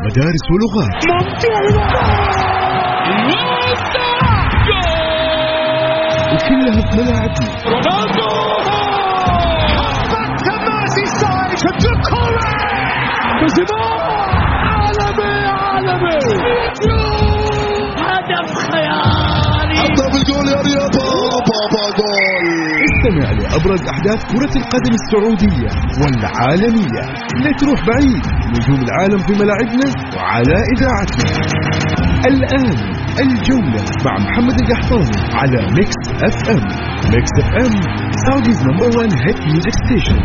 مدارس ولغات. وكلها في ملاعبنا. رونالدو عالمي هدف خيالي. حطها بالجول يا رياض. بابا جول. استمع لأبرز أحداث كرة القدم السعودية والعالمية. لا تروح بعيد، نجوم العالم في ملاعبنا وعلى إذاعتنا. الآن الجولة مع محمد القحطاني على ميكس اف ام. ميكس اف ام Saudi's #1 hit music station.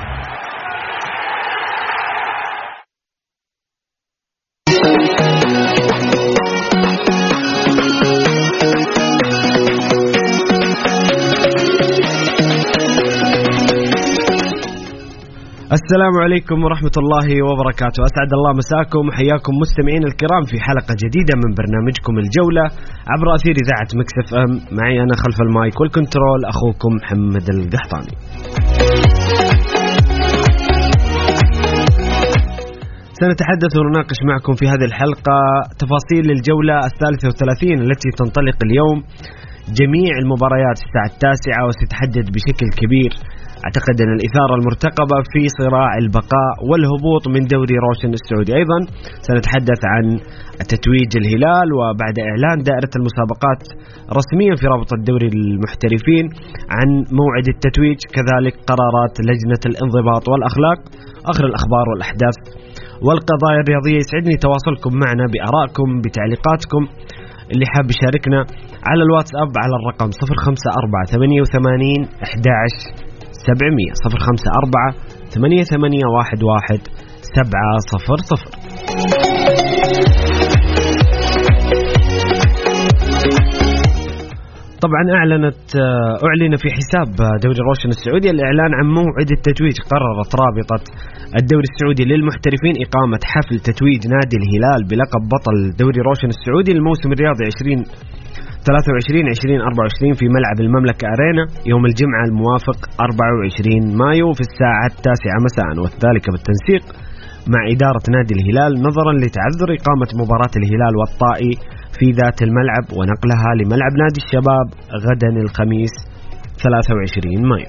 السلام عليكم ورحمة الله وبركاته. أسعد الله مساكم وحياكم مستمعين الكرام في حلقة جديدة من برنامجكم الجولة عبر أثير إذاعة ميكس اف ام. معي أنا خلف المايك والكنترول أخوكم محمد القحطاني. سنتحدث ونناقش معكم في هذه الحلقة تفاصيل الجولة 33 التي تنطلق اليوم. جميع المباريات الساعة 9 وستتحدد بشكل كبير أعتقد أن الإثارة المرتقبة في صراع البقاء والهبوط من دوري روشن السعودي. أيضا سنتحدث عن تتويج الهلال وبعد إعلان دائرة المسابقات رسميا في رابطة دوري المحترفين عن موعد التتويج، كذلك قرارات لجنة الانضباط والأخلاق. آخر الأخبار والأحداث والقضايا الرياضية. يسعدني تواصلكم معنا بآرائكم بتعليقاتكم. اللي حاب يشاركنا على الواتساب على الرقم 054-88-11-700 054-88-11-700. طبعا أعلن في حساب دوري روشن السعودي الإعلان عن موعد التتويج. قررت رابطة الدوري السعودي للمحترفين إقامة حفل تتويج نادي الهلال بلقب بطل دوري روشن السعودي للموسم الرياضي 2023-2024 في ملعب المملكة أرينا يوم الجمعة الموافق 24 مايو في الساعة 9 مساء، وذلك بالتنسيق مع إدارة نادي الهلال نظرا لتعذر إقامة مباراة الهلال والطائي في ذات الملعب ونقلها لملعب نادي الشباب غدا الخميس 23 مايو.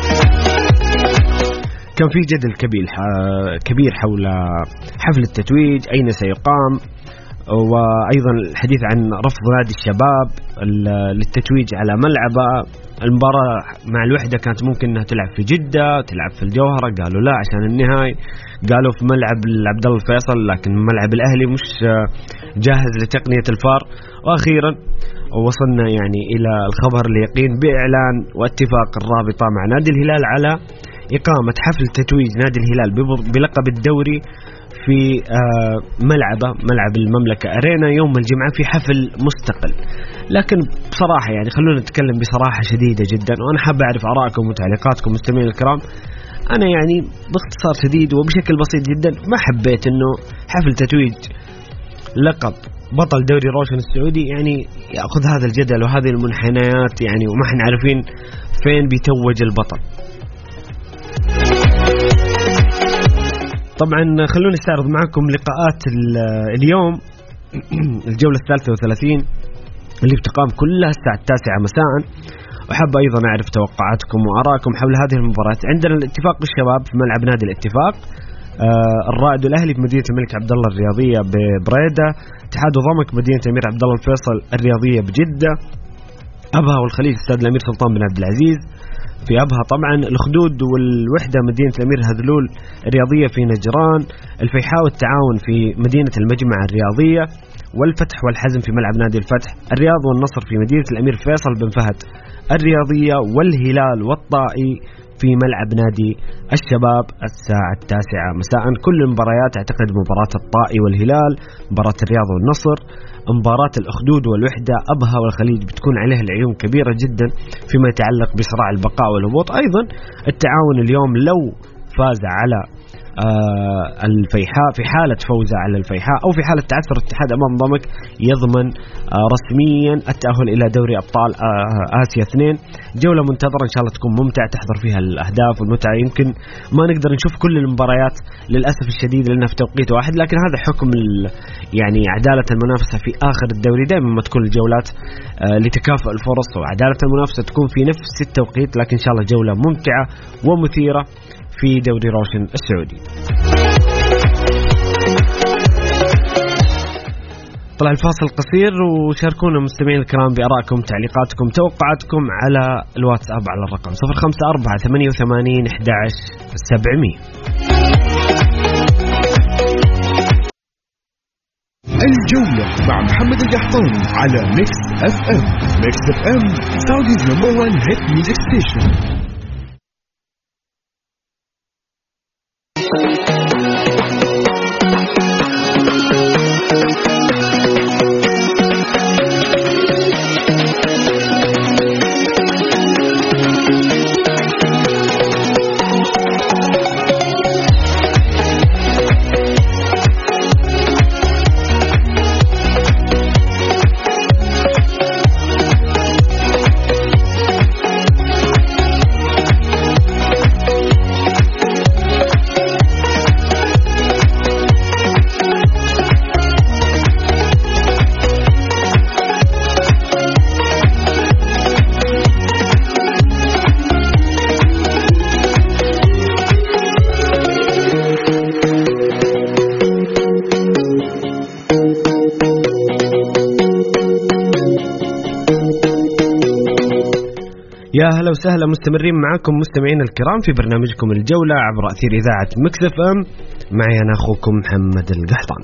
كان في جدل كبير حول حفل التتويج، أين سيقام، وأيضا الحديث عن رفض نادي الشباب للتتويج على ملعبه. المباراة مع الوحدة كانت ممكن أنها تلعب في جدة، تلعب في الجوهرة، قالوا لا عشان النهائي، قالوا في ملعب عبد الله الفيصل، لكن ملعب الأهلي مش جاهز لتقنية الفار. وأخيرا وصلنا يعني إلى الخبر اليقين بإعلان واتفاق الرابطة مع نادي الهلال على إقامة حفل تتويج نادي الهلال بلقب الدوري في ملعب المملكة أرينا يوم الجمعة في حفل مستقل. لكن بصراحة يعني خلونا نتكلم بصراحة شديدة جدا، وأنا حاب أعرف آرائكم وتعليقاتكم مستمعين الكرام. أنا يعني باختصار شديد وبشكل بسيط جدا ما حبيت إنه حفل تتويج لقب بطل دوري روشن السعودي يعني يأخذ هذا الجدل وهذه المنحنيات يعني، وما احنا عارفين فين بيتوج البطل. طبعا خلونا نستعرض معكم لقاءات اليوم الجولة 33 اللي بتقام كلها الساعة 9 مساء، وحاب أيضا أعرف توقعاتكم وآراءكم حول هذه المباريات. عندنا الاتفاق بالشباب في ملعب نادي الاتفاق، الرائد الأهلي في مدينة الملك عبد الله الرياضية ببريدة، اتحاد وضمك مدينة الأمير عبد الله الفيصل الرياضية بجدة، أبها والخليج استاد الأمير سلطان بن عبد العزيز في أبها، طبعا الخدود والوحدة مدينة الأمير هذلول الرياضية في نجران، الفيحاء والتعاون في مدينة المجمع الرياضية، والفتح والحزم في ملعب نادي الفتح، الرياض والنصر في مدينة الأمير فيصل بن فهد الرياضية، والهلال والطائي في ملعب نادي الشباب الساعة 9 مساء. كل المباريات أعتقد مباراة الطائي والهلال، مباراة الرياض والنصر، مباراة الأخدود والوحدة، أبها والخليج بتكون عليها العيون كبيرة جدا فيما يتعلق بصراع البقاء والهبوط. أيضا التعاون اليوم لو فاز على الفيحاء في حالة فوزه على الفيحاء أو في حالة تعثر الاتحاد أمام ضمك يضمن رسميا التأهل إلى دوري أبطال آسيا 2. جولة منتظرة إن شاء الله تكون ممتعة تحضر فيها الأهداف والمتعة. يمكن ما نقدر نشوف كل المباريات للأسف الشديد لأنها في توقيت واحد، لكن هذا حكم يعني عدالة المنافسة في آخر الدوري. دائما ما تكون الجولات لتكافؤ الفرص وعدالة المنافسة تكون في نفس التوقيت، لكن إن شاء الله جولة ممتعة ومثيرة في دوري روشن السعودي. طلع الفاصل قصير وشاركونا مستمعين الكرام بآرائكم، تعليقاتكم، توقعاتكم على الواتساب على الرقم 0548811700. الجولة مع محمد القحطاني على ميكس اف ام. ميكس اف ام سعوديز نمبر 1 هيت ميوزك ستيشن. يا هلا وسهلا، مستمرين معكم مستمعين الكرام في برنامجكم الجولة عبر أثير إذاعة ميكس اف ام. معي أنا أخوكم محمد القحطاني.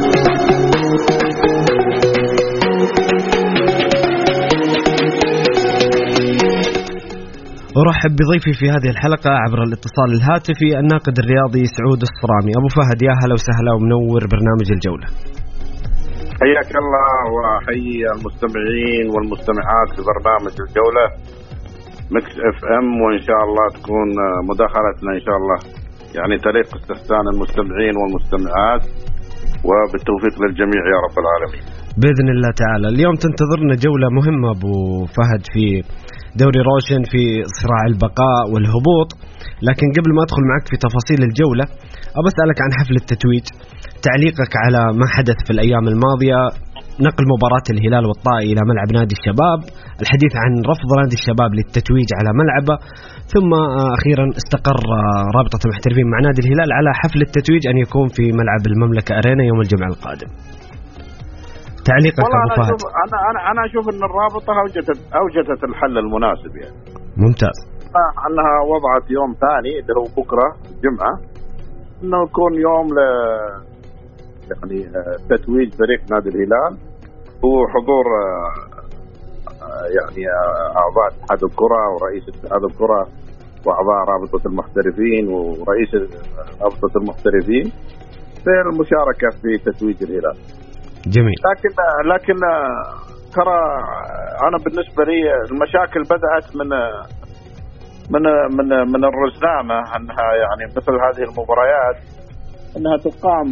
أرحب بضيفي في هذه الحلقة عبر الاتصال الهاتفي الناقد الرياضي سعود الصرامي. أبو فهد يا هلا وسهلا ومنور برنامج الجولة. حياك الله وحيي المستمعين والمستمعات في برنامج الجولة ميكس اف ام، وان شاء الله تكون مداخلتنا ان شاء الله يعني تليق استحسان المستمعين والمستمعات، وبالتوفيق للجميع يا رب العالمين باذن الله تعالى. اليوم تنتظرنا جولة مهمة ابو فهد في دوري روشن في صراع البقاء والهبوط، لكن قبل ما ادخل معك في تفاصيل الجولة ابى اسالك عن حفل التتويج، تعليقك على ما حدث في الايام الماضية، نقل مباراة الهلال والطائي إلى ملعب نادي الشباب، الحديث عن رفض نادي الشباب للتتويج على ملعبه، ثم أخيرا استقر رابطة المحترفين مع نادي الهلال على حفل التتويج أن يكون في ملعب المملكة أرينا يوم الجمعة القادم. تعليقك أبو فهد؟ أنا أشوف أن الرابطة أوجدت الحل المناسب يعني. ممتاز. أنها وضعت يوم ثاني اللي هو بكرة الجمعة، أنه يكون يوم يعني تتويج فريق نادي الهلال وحضور يعني أعضاء اتحاد الكرة ورئيس اتحاد الكرة وأعضاء رابطة المحترفين ورئيس رابطة المحترفين في المشاركة في تتويج الهلال. جميل. لكن ترى أنا بالنسبة لي المشاكل بدأت من الرزنامة، أنها يعني مثل هذه المباريات أنها تقام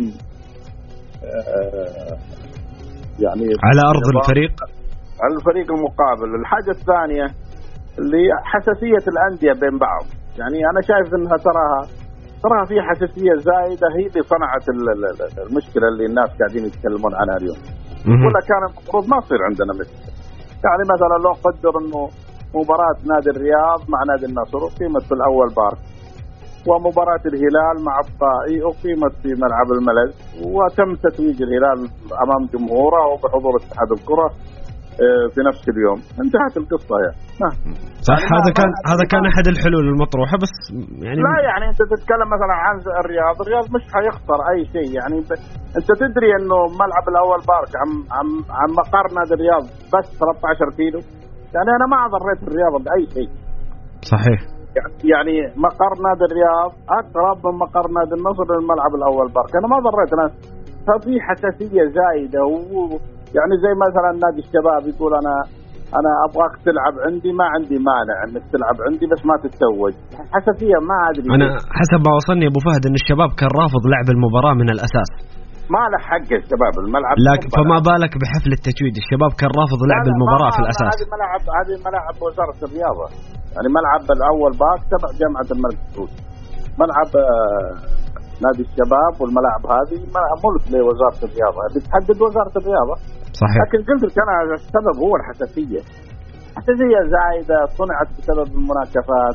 يعني على أرض الفريق، على الفريق المقابل. الحاجة الثانية اللي حساسية الأندية بين بعض، يعني أنا شايف أنها تراها في حساسية زايدة هي اللي صنعت المشكلة اللي الناس قاعدين يتكلمون عنها اليوم. ولا كان المفروض ما يصير عندنا مشكلة. يعني مثلا لو قدر أنه مباراة نادي الرياض مع نادي النصر أقيمت في الأول بارك، ومباراة الهلال مع الطائي أقيمت في ملعب الملز، وتم تتويج الهلال أمام جمهوره وبحضور اتحاد الكرة في نفس اليوم، انتهت القصة يعني. صح. هذا كان أحد الحلول المطروحة، بس يعني لا يعني أنت تتكلم مثلا عن الرياض مش حيخسر أي شيء. يعني أنت تدري إنه ملعب الأول بارك عن مقر نادي الرياض بس 13 كيلو، يعني أنا ما ضريت الرياض بأي شيء. صحيح. يعني مقر نادي الرياض أقرب من مقر نادي النصر للملعب الأول بارك، أنا ما ضريت ناس. ففي حساسية زايدة، يعني زي مثلا نادي الشباب يقول أنا أنا أبغاك تلعب عندي، ما عندي مانع إنك تلعب عندي بس ما تتزوج. حساسية ما أدري. أنا حسب ما وصلني أبو فهد إن الشباب كان رافض لعب المباراة من الأساس. ما له حق الشباب الملعب، لكن فما بالك بحفل التتويج الشباب كان رافض لعب المباراة في الأساس. هذه ملعب وزارة الرياضة، يعني ملعب الأول باك تبع جامعة الملك سعود، ملعب نادي الشباب، والملاعب هذه ملك لوزارة الرياضة، بتحدد وزارة الرياضة. صحيح. لكن قلت لك أنا السبب هو الحساسية، حساسية زايدة صنعت بسبب المناكفات.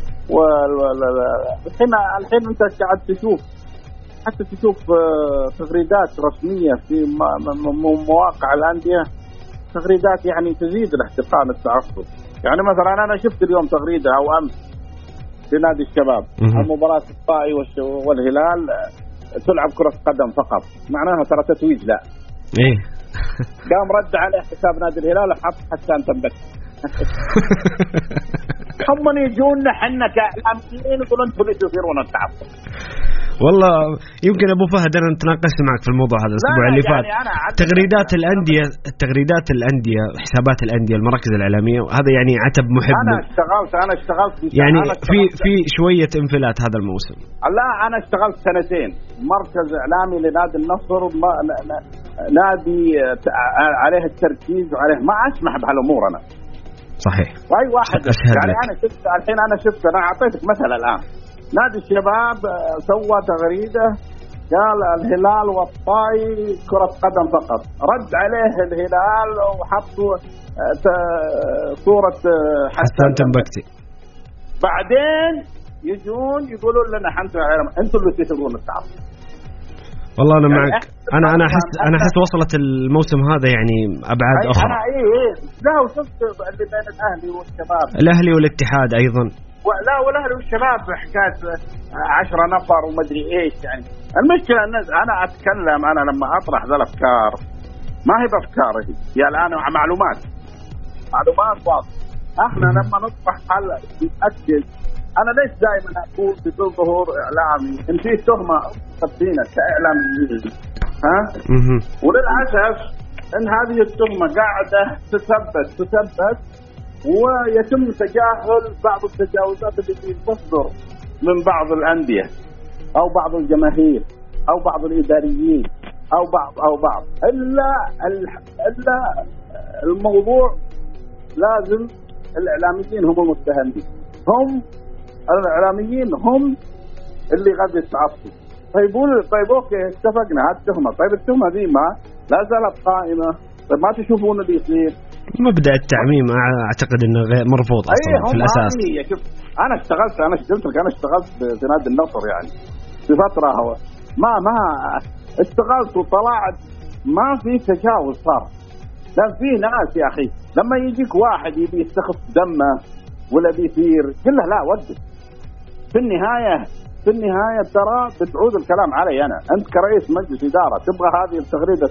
الحين أنت قاعد تشوف، حتى تشوف تغريدات رسمية في مواقع الأندية، تغريدات يعني تزيد الاحتقان التعصب. يعني مثلا أنا شفت اليوم تغريدة أو أمس في نادي الشباب عن مباراة الطائي والهلال تلعب كرة قدم فقط، معناها ترى تتويج لا. إيه. قام رد عليه حساب نادي الهلال وحط حسان تنبك. هم يجونا حنا كأمين يقولون انتم اللي تثيرون التعصب. والله يمكن ابو فهد انا تناقشت معك في الموضوع هذا الاسبوع اللي فات. تغريدات الانديه حسابات الانديه المراكز الاعلاميه، وهذا يعني عتب محب. انا اشتغلت يعني في شويه انفلات هذا الموسم. لا انا اشتغلت سنتين مركز اعلامي لنادي النصر، نادي عليه التركيز وعليه ما اسمح بهالامور انا. صحيح. واي واحد يعني انا شفت الحين، انا اعطيتك مثلا الان نادي الشباب سوى تغريده قال الهلال والطائي كرة قدم فقط، رد عليه الهلال وحطوا صورة حسان تنبكتي. بعدين يجون يقولون لنا انتم اللي تثيرون التعصب. والله انا معك. انا احس وصلت الموسم هذا يعني ابعاد اخرى. انا لا وشفت اللي بين الاهلي والشباب، الاهلي والاتحاد ايضا. لا والاهلي والشباب حكايه 10 نفر ومدري ايش. يعني المشكله انا اتكلم، انا لما اطرح ذا الافكار ما هي بافكاري، هي الان معلومات واضحه. احنا لما نطرح حل نتاكد. انا ليش دائما اقول بدون ظهور اعلامي ان في تهمه فينا كاعلاميين، وللاسف ان هذه التهمه قاعده تثبت ويتم تجاهل بعض التجاوزات التي تصدر من بعض الأندية أو بعض الجماهير أو بعض الإداريين أو بعض إلا الموضوع لازم الإعلاميين هم المتهمين، الإعلاميين هم اللي قد يتعصبوا. طيب أوكي اتفقنا هذه التهمة، طيب التهمة دي ما لا زالت قائمة، طيب ما تشوفون اللي يصير؟ مبدأ التعميم أعتقد أنه غير مرفوض أصلا في الأساس. أنا اشتغلت في نادي النصر يعني في فترة ما اشتغلت وطلعت ما في تجاوز صار. لا في ناس يا أخي لما يجيك واحد يبي يستخف دمه ولا بيثير قل له لا وقف. في النهاية ترى بتعود الكلام علي أنا. أنت كرئيس مجلس إدارة تبغى هذه التغريدة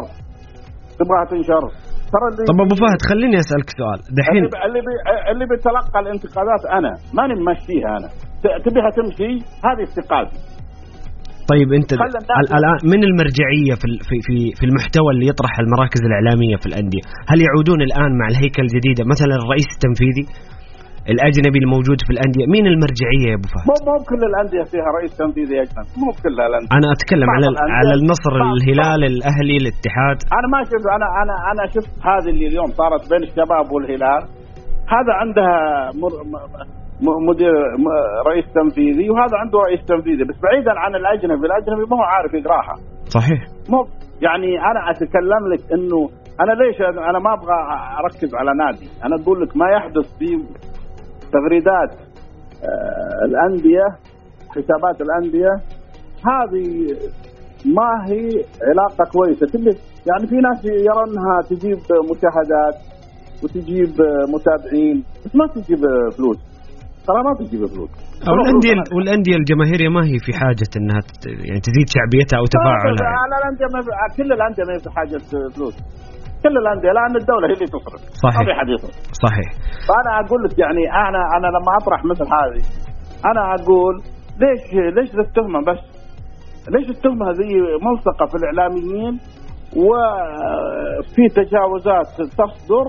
تنشر. طب أبو فهد خليني أسألك سؤال دحين. اللي بيتلقى الانتقادات أنا ماني ممشيها، أنا تبيها تمشي هذه استقالتي. طيب أنت الآن من المرجعية في المحتوى اللي يطرح المراكز الإعلامية في الأندية؟ هل يعودون الآن مع الهيكل الجديدة مثلا الرئيس التنفيذي الأجنبي الموجود في الأندية؟ مين المرجعية يا أبو فهد؟ مو كل الأندية فيها رئيس تنفيذي أجنبي، مو كلها الأندية. أنا أتكلم على النصر، الهلال، الأهلي، الاتحاد. أنا ما شفت، أنا شفت هذه اللي اليوم صارت بين الشباب والهلال، هذا عندها مدير رئيس تنفيذي وهذا عنده رئيس تنفيذي، بس بعيدا عن الأجنبي ما هو عارف يقراها. صحيح. مو يعني أنا أتكلم لك إنه أنا ليش أنا ما أبغى أركز على نادي، أنا أقول لك ما يحدث في تغريدات الأندية، حسابات الأندية هذه ما هي علاقة كويسة. يعني في ناس يرونها تجيب مشاهدات وتجيب متابعين بس ما تجيب فلوس، ترى ما تجيب فلوس. والأندية الجماهيرية ما هي في حاجة أنها يعني تزيد شعبيتها أو تفاعلها. كل الأندية ما هي في حاجة فلوس، كل الأندية، لأن الدولة هي اللي تصرف. صحيح. فأنا أقول لك يعني أنا لما أطرح مثل هذه أنا أقول ليش التهمة بس؟ ليش التهمة هذه ملصقة في الإعلاميين وفي تجاوزات تصدر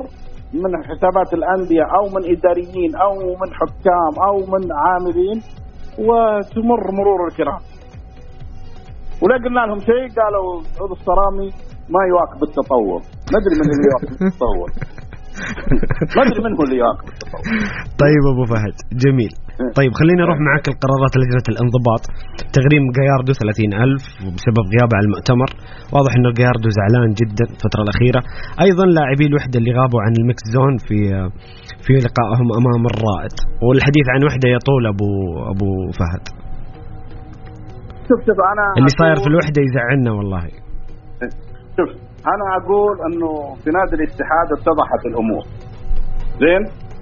من حسابات الأندية أو من إداريين أو من حكام أو من عاملين وتمر مرور الكرام. ولا قلنا لهم شيء قالوا الصرامي ما يواكب التطور. ندري من اللي يواكب التطور. ما ادري من هو اللي يواكب التطور. طيب ابو فهد جميل. طيب خلينا نروح معك القرارات لجنة الانضباط. تغريم جاياردو 30,000 بسبب غيابه عن المؤتمر. واضح انه جاياردو زعلان جدا الفترة الأخيرة. ايضا لاعبي الوحدة اللي غابوا عن الميكس زون في لقائهم امام الرائد. والحديث عن وحدة يطول ابو فهد. شوف انا اللي صاير في الوحدة يزعلنا والله. شوف أنا أقول أنه في نادي الاتحاد اتضحت الأمور زين.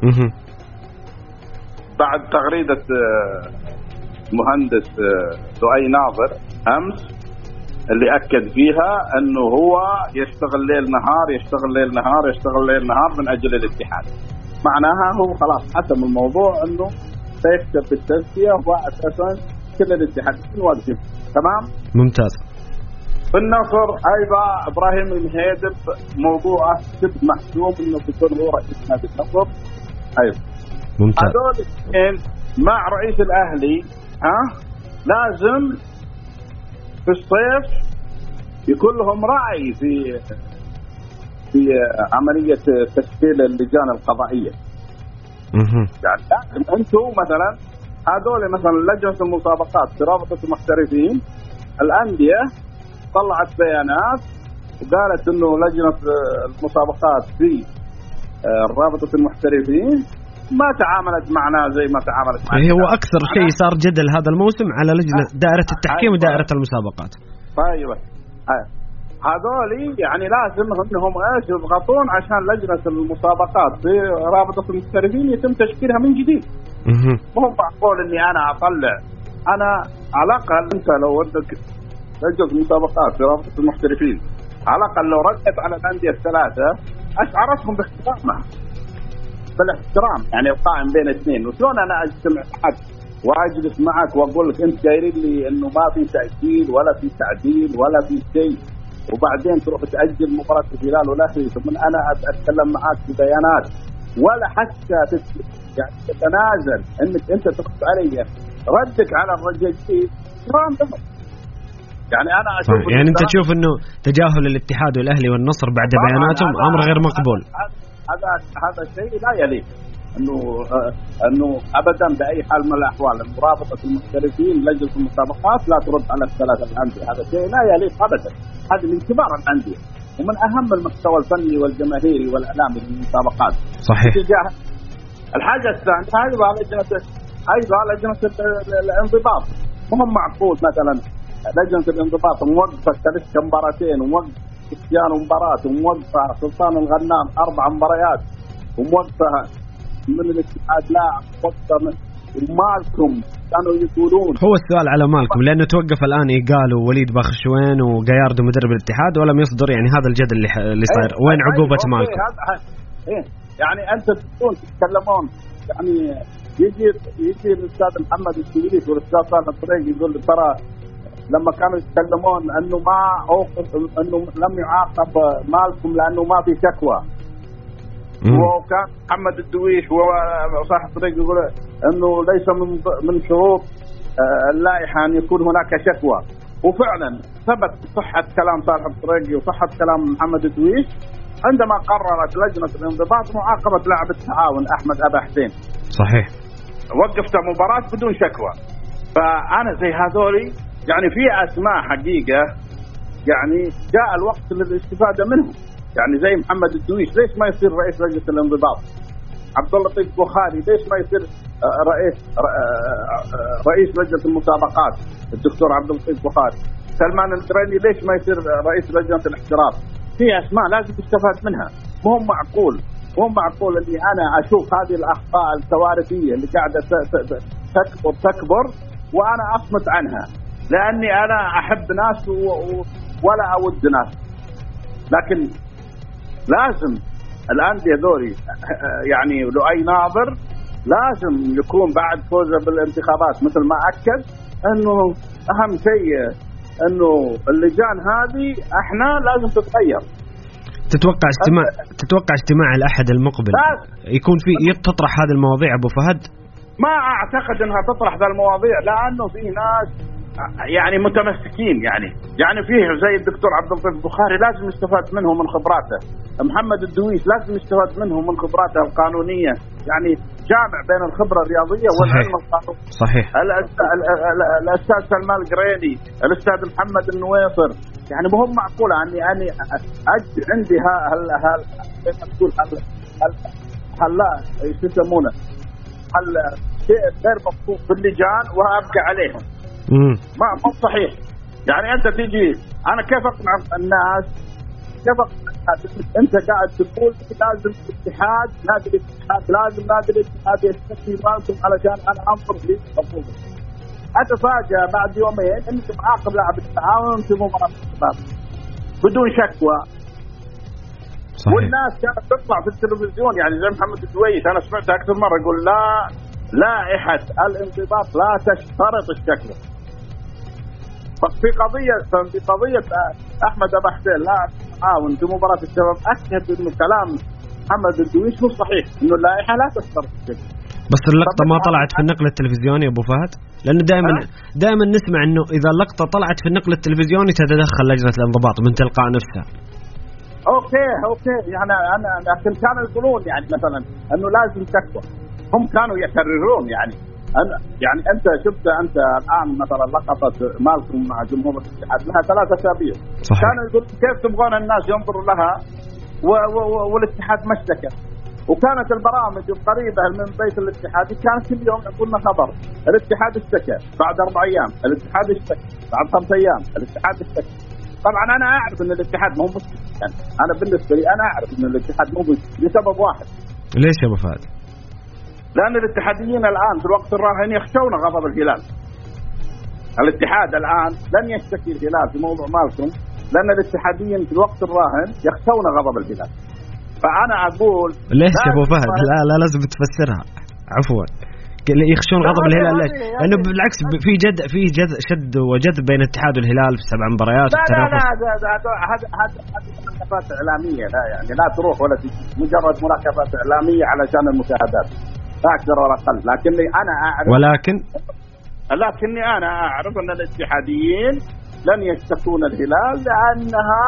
بعد تغريدة مهندس لؤي ناظر أمس اللي أكد فيها أنه هو يشتغل ليل نهار من أجل الاتحاد. معناها هو خلاص حسم الموضوع أنه سيكتب بالتزكية وأساسا كل الاتحاد واقفين. تمام ممتاز. في النصر أيضا إبراهيم المهيدب موضوعه شبه محسوم إنه بيكون هو رئيس نادي النصر. أيضا ممتاز. هذول الاثنين مع رئيس الأهلي لازم في الصيف يكون لهم رأي في عملية تشكيل اللجان القضائية. يعني أنتم مثلا هذول مثلا لجنة المسابقات في رابطة المحترفين الأندية طلعت بيانات وقالت انه لجنة المسابقات في رابطة المحترفين ما تعاملت معنا زي ما تعاملت معنا. هو اكثر شيء صار جدل هذا الموسم على لجنة دائرة التحكيم ودائرة المسابقات. ايوه هذولي يعني لازم انهم يضغطون عشان لجنة المسابقات في رابطة المحترفين يتم تشكيلها من جديد. مو معقول اني انا اطلع انا على الاقل انت لو ودك لجنة المسابقات في رابطة المحترفين على الأقل لو ردت على الأندية الثلاثة أشعرتهم بالاحترام يعني القائم بين اثنين. وشلون أنا أجتمع معك وأجلس معك وأقول لك أنت قايل لي إنه ما في تأجيل ولا في تعديل ولا في شيء وبعدين تروح تأجل مباراة الهلال والأهلي ثم أنا أتكلم معك ببيانات ولا حتى يعني تتنازل إنك أنت ترد علي ردك على الرجال يعني أنا أشوف يعني أنت تشوف إنه تجاهل الاتحاد والأهلي والنصر بعد بياناتهم أمر غير مقبول. هذا الشيء لا يليق إنه أبدا بأي حال من الأحوال رابطة المحترفين لجنة المسابقات لا ترد على الثلاثة الأندية. هذا الشيء لا يليق أبدا. هذه من كبار الأندية ومن أهم المستوى الفني والجماهيري والإعلامي للمسابقات. صحيح. الحاجة الثانية أيضا لجنة الانضباط. مهم معقول مثلا لجنة الانضباط موقفة 3 مباراتين وموقفة كريستيانو مباراة وموقفة سلطان الغنام 4 مباريات وموقفة من الاتحاد لاعب موقفة ومالكم كانوا يقولون. هو السؤال على مالكم لأنه توقف الآن إيقال ووليد باخشوين وجاياردو مدرب الاتحاد ولم يصدر يعني هذا الجدل اللي صاير. وين عقوبة مالكم؟ يعني أنت تتكلمون يعني يجي الأستاذ محمد السويلي والأستاذ صالح الطريق يقول ترى لما كانوا يتكلمون انه ما انه لم يعاقب مالكم لانه ما في شكوى. وكان محمد الدويش وصاحب الطريق يقول انه ليس من شروط اللائحه ان يكون هناك شكوى. وفعلا ثبت صحه كلام صاحب الطريق وصحه كلام محمد الدويش عندما قررت لجنه الانضباط معاقبه لاعب التعاون احمد ابا حسين. صحيح. وقفت مباراه بدون شكوى. فانا زي هذولي يعني في أسماء حقيقة يعني جاء الوقت للاستفادة منهم. يعني زي محمد الدويش ليش ما يصير رئيس لجنة الانضباط؟ عبد اللطيف بخاري ليش ما يصير رئيس لجنة المسابقات؟ الدكتور عبد اللطيف بخاري. سلمان الدريني ليش ما يصير رئيس لجنة الاحتراف؟ في أسماء لازم تستفاد منها. مو معقول اني انا اشوف هذه الأخطاء الكوارثية اللي قاعدة تكبر وانا اصمت عنها لأني أنا أحب ناس ولا أود ناس. لكن لازم الأندية ذولي يعني لؤي ناظر لازم يكون بعد فوزه بالانتخابات مثل ما أكد أنه أهم شيء أنه اللجان هذه إحنا لازم تتغير. تتوقع اجتماع الأحد المقبل يكون في تطرح هذه المواضيع أبو فهد؟ ما أعتقد أنها تطرح ذا المواضيع، لأنه في ناس يعني متمسكين، يعني فيه زي الدكتور عبد اللطيف البخاري لازم يستفاد منه من خبراته، محمد الدويش لازم يستفاد منه من خبراته القانونية، يعني جامع بين الخبرة الرياضية والعلم القانوني. صحيح. الأستاذ سلمان القريني، الأستاذ محمد النويصر، يعني مهم معقولة أني عندي هلا ايش يسمونه شيء غير مفهوم في اللجان وأبقى عليهم. ما صحيح. يعني أنت تيجي، أنا كيف أقنع الناس؟ أنت قاعد تقول لازم الاتحاد، لازم نادي الاتحاد يستثني مالكم علشان أنا أنظر في مفهومه. أتفاجأ بعد يومين أنكم عاقب لاعب التعاون في مباراة الشباب بدون شكوى. صحيح. والناس كانت تطلع في التلفزيون، يعني زي محمد الدويش أنا سمعت أكثر مرة يقول لا، لائحة الانضباط لا تشترط الشكوى. في قضية أحمد أبو حسين لا تعاون في مباراة الشباب، أكد إنه كلام محمد الدويش هو صحيح، إنه اللائحة لا تشترط الشكوى. بس اللقطة ما طلعت في النقل التلفزيوني يا أبو فهد، لأنه دائما نسمع إنه إذا اللقطة طلعت في النقل التلفزيوني تتدخل لجنة الانضباط من تلقاء نفسها. أوكي يعني أنا لكن كانوا يقولون يعني مثلا إنه لازم شكوى، هم كانوا يكررون يعني أنت شفت أنت الآن مثلا لقطة مالكم مع جمهور الاتحاد لها 3 أسابيع. كانوا يقولون كيف تبغون الناس ينظروا لها والاتحاد ما اشتكى. وكانت البرامج القريبة من بيت الاتحاد كان كل يوم يقولنا خبر الاتحاد اشتكى، بعد 4 أيام الاتحاد اشتكى، بعد 5 أيام الاتحاد اشتكى. طبعا أنا أعرف أن الاتحاد مو مشكلة، يعني أنا بالنسبة لي أنا أعرف أن الاتحاد مو مشكلة لسبب واحد. ليش يا أبو فهد؟ لأن الاتحاديين الآن في الوقت الراهن يخشون غضب الهلال. الاتحاد الآن لن يشتكي الهلال في موضوع مالكم، لأن الاتحاديين في الوقت الراهن يخشون غضب الهلال. فأنا أقول ليش يا أبو فهد؟ لا لازم تفسرها. عفوا، يخشون غضب الهلال ليش؟ لأنه بالعكس في شد وجذب بين الاتحاد والهلال في 7 مباريات. لا هذا مناكفات إعلامية، لا يعني لا تروح ولا تجي، مجرد مناكفات إعلامية علشان المشاهدات لا أكثر ولا أقل. لكني أنا أعرف أن الاتحاديين لن يشتكون الهلال لأنها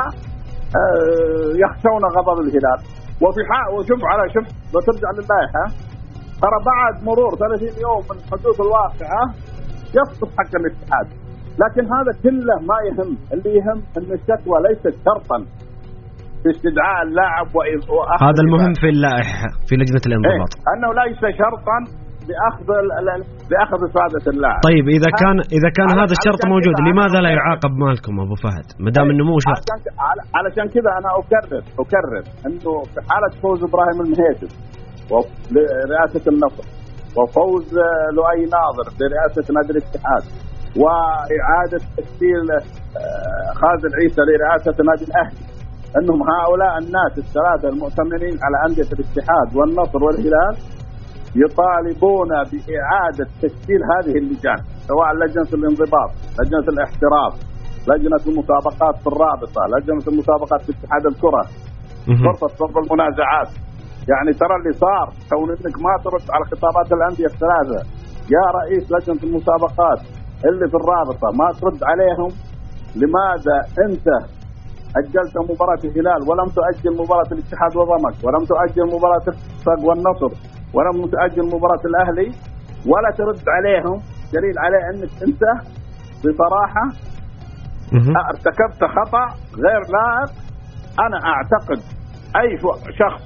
يخشون غضب الهلال. وشوف لو ترجع للائحة ترى بعد مرور 30 يوم من حدوث الواقعة يسقط حق الاتحاد، لكن هذا كله ما يهم. اللي يهم أن الشكوى ليست شرطا في استدعاء اللاعب هذا المهم في اللائحة في لجنة الانضباط، أنه ليس شرطا بأخذ إفادة اللاعب. طيب إذا كان هذا الشرط موجود لماذا لا يعاقب مالكم أبو فهد ما دام إنه مو شرط؟ علشان كذا أنا أكرر إنه في حالة فوز إبراهيم المهيتب لرئاسة النصر، وفوز لؤي ناظر لرئاسة نادي الاتحاد، وإعادة تشكيل خالد العيسى لرئاسة نادي الأهلي، أنهم هؤلاء الناس الثلاثة المؤتمنين على أندية الاتحاد والنصر والهلال يطالبون بإعادة تشكيل هذه اللجان، سواء لجنة الانضباط، لجنة الاحتراف، لجنة المسابقات في الرابطة، لجنة المسابقات في اتحاد الكرة، فرصة صرف المنازعات. يعني ترى اللي صار كون انك ما ترد على خطابات الأندية الثلاثة، يا رئيس لجنة المسابقات اللي في الرابطة ما ترد عليهم. لماذا انت أجلت مباراة الهلال ولم تؤجل مباراة الاتحاد وضمك، ولم تؤجل مباراة الصق والنصر، ولم تؤجل مباراة الأهلي، ولا ترد عليهم؟ دليل عليه أنك أنت بصراحة ارتكبت خطأ غير لائق. أنا أعتقد أي شخص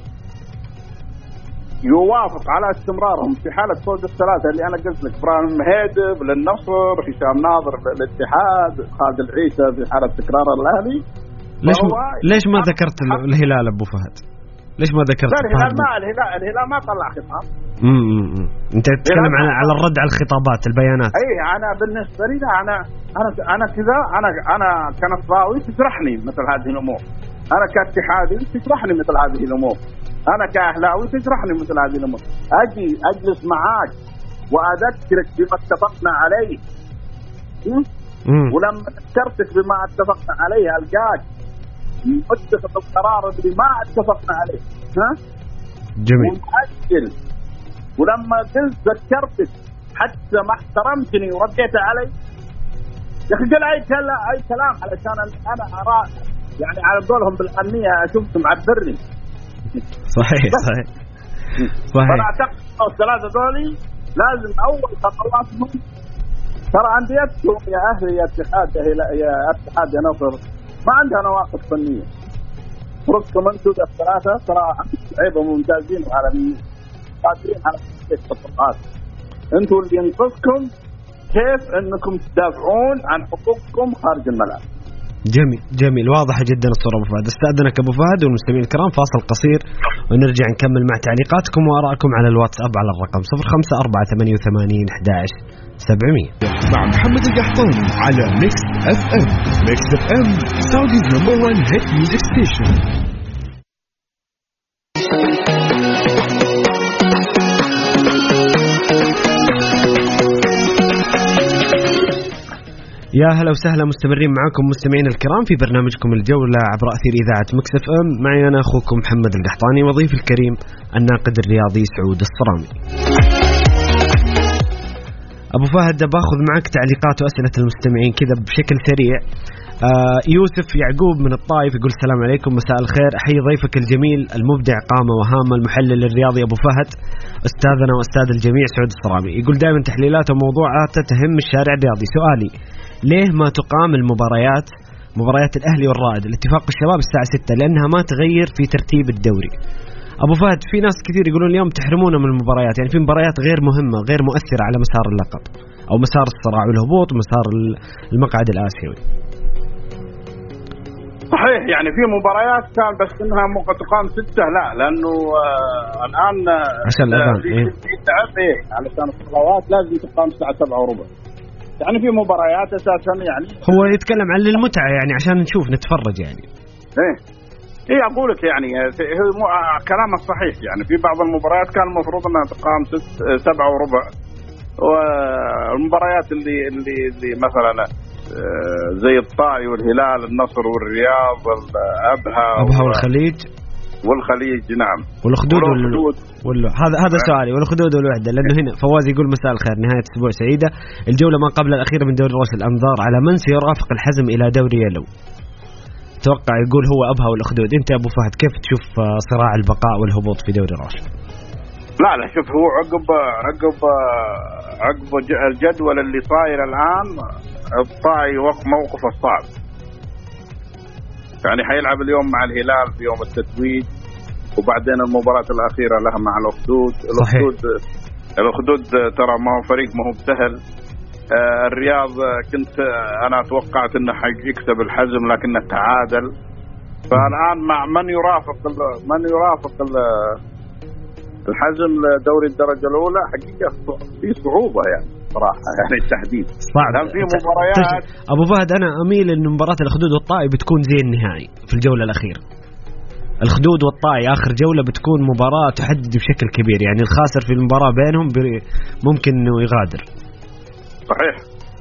يوافق على استمرارهم في حالة فوز الثلاثة اللي أنا قلت لك، إبراهيم المهيدب للنصر، هشام ناظر للاتحاد، خالد العيسى في حالة تكرار الأهلي. ليش ما ذكرت الهلال أبو فهد؟ ليش ما ذكرت الهلال ما طلع خطاب. أنت تتكلم على الرد على الخطابات البيانات. أي أنا بالنسبة لي أنا كذا أنا كنصراوي تجرحني مثل هذه الأمور، أنا كاتحادي تجرحني مثل هذه الأمور، أنا كأهلاوي تجرحني مثل هذه الأمور. أجي أجلس معاك وأذكرك بما اتفقنا عليه، ولما ذكرتك بما اتفقنا عليه ألقاك نتخذ القرار اللي ما اتفقنا عليه. جميل. ونأجل. ولما قلت ذكرتك حتى ما احترمتني ورديت علي يا اخي، قل اي كلام علشان انا ارى يعني على قولهم بالحنيه اشوفك معبرني. صحيح. فانا اعتقد الثلاثه دولي لازم اول خطواتهم ترى انديتكم يا اهلي يا اتحاد يا نصر ما عندها نواقص فنيه. فرصكم انتم الثلاثه ترى لعيبه ممتازين وعالميين قادرين على التطبيقات. انتم اللي ينقصكم كيف انكم تدافعون عن حقوقكم خارج الملعب. جميل واضحة جدا الصورة أبو فهد. استأذنك أبو فهد والمستمعين الكرام فاصل قصير ونرجع نكمل مع تعليقاتكم وآرائكم على الواتساب على الرقم 0548881700 مع محمد القحطاني على ميكس اف ام. ميكس اف ام سعوديز نمبر 1 هيت ميوزك ستيشن. يا هلا وسهلا مستمرين معكم مستمعين الكرام في برنامجكم الجولة عبر أثير إذاعة ميكس اف ام. معي أنا أخوكم محمد القحطاني وضيف الكريم الناقد الرياضي سعود الصرامي. أبو فهد باخذ معك تعليقات وأسئلة المستمعين كذا بشكل سريع. يوسف يعقوب من الطائف يقول السلام عليكم مساء الخير، أحيي ضيفك الجميل المبدع قامة وهامة المحلل الرياضي أبو فهد أستاذنا وأستاذ الجميع سعود الصرامي. يقول دائما تحليلاته وموضوعاته تهم الشارع الرياضي. سؤالي ليه ما تقام مباريات الأهلي والرائد الاتفاق بالشباب الساعة 6 لأنها ما تغير في ترتيب الدوري. أبو فهد في ناس كثير يقولون اليوم تحرمونا من المباريات، يعني في مباريات غير مهمة غير مؤثرة على مسار اللقب أو مسار الصراع والهبوط ومسار المقعد الآسيوي. صحيح يعني في مباريات كان بس انها تقام 6 لا لانه الان عشان الاذان علشان الصلوات لازم تقام الساعه 7:15. يعني في مباريات اساسا يعني هو يتكلم عن المتعه يعني عشان نشوف نتفرج يعني. ايه اقول لك يعني كلامك صحيح. يعني في بعض المباريات كان المفروض انها تقام 7:15 والمباريات اللي مثلا زي الطائي والهلال النصر والرياض والأبها والخليج نعم والأخدود هذا سؤالي والأخدود والوحدة. لأنه هنا فواز يقول مساء الخير نهاية أسبوع سعيدة. الجولة ما قبل الأخيرة من دوري روش الأنظار على من سيرافق الحزم إلى دوري يلو. توقع يقول هو أبها والأخدود. أنت أبو فهد كيف تشوف صراع البقاء والهبوط في دوري روش؟ لا شوف هو عقب الجدول اللي صاير الآن الطائي موقفه صعب. يعني حيلعب اليوم مع الهلال في يوم التتويج وبعدين المباراة الأخيرة لها مع الأخدود. الأخدود ترى ما هو فريق ما هو سهل. الرياض كنت أنا توقعت إنه حيكسب الحزم لكنه تعادل. فالآن مع من يرافق الحزم دوري الدرجة الأولى حقيقة في صعوبة يعني صراحة يعني التحديد صعب. في مباريات أبو فهد أنا أميل إن مباراة الأخدود والطائي بتكون زي النهائي في الجولة الأخيرة. الأخدود والطائي آخر جولة بتكون مباراة تحدد بشكل كبير. يعني الخاسر في المباراة بينهم ممكن إنه يغادر. صحيح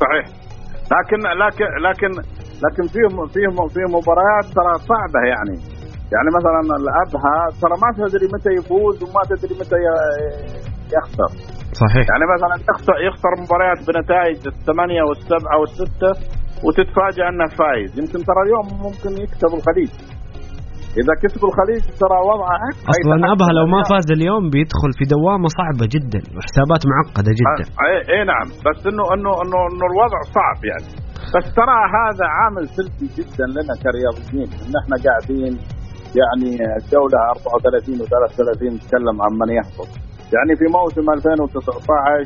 لكن في مباريات ترى صعبة يعني مثلا الأبها ترى ما تدري متى يفوز وما تدري متى يخسر. صحيح. يعني مثلا يخسر مباريات بنتائج 8 و7 و6 وتتفاجأ أنه فايز. يمكن ترى اليوم ممكن يكسب الخليج. إذا كسب الخليج ترى وضعه أصلا أبها لو ما فاز اليوم بيدخل في دوامة صعبة جدا وحسابات معقدة جدا. إيه نعم بس إنه الوضع صعب يعني. بس ترى هذا عامل سلبي جدا لنا كرياضيين إن إحنا قاعدين يعني الجولة 34 و33 نتكلم عن من يحصل. يعني في موسم 2019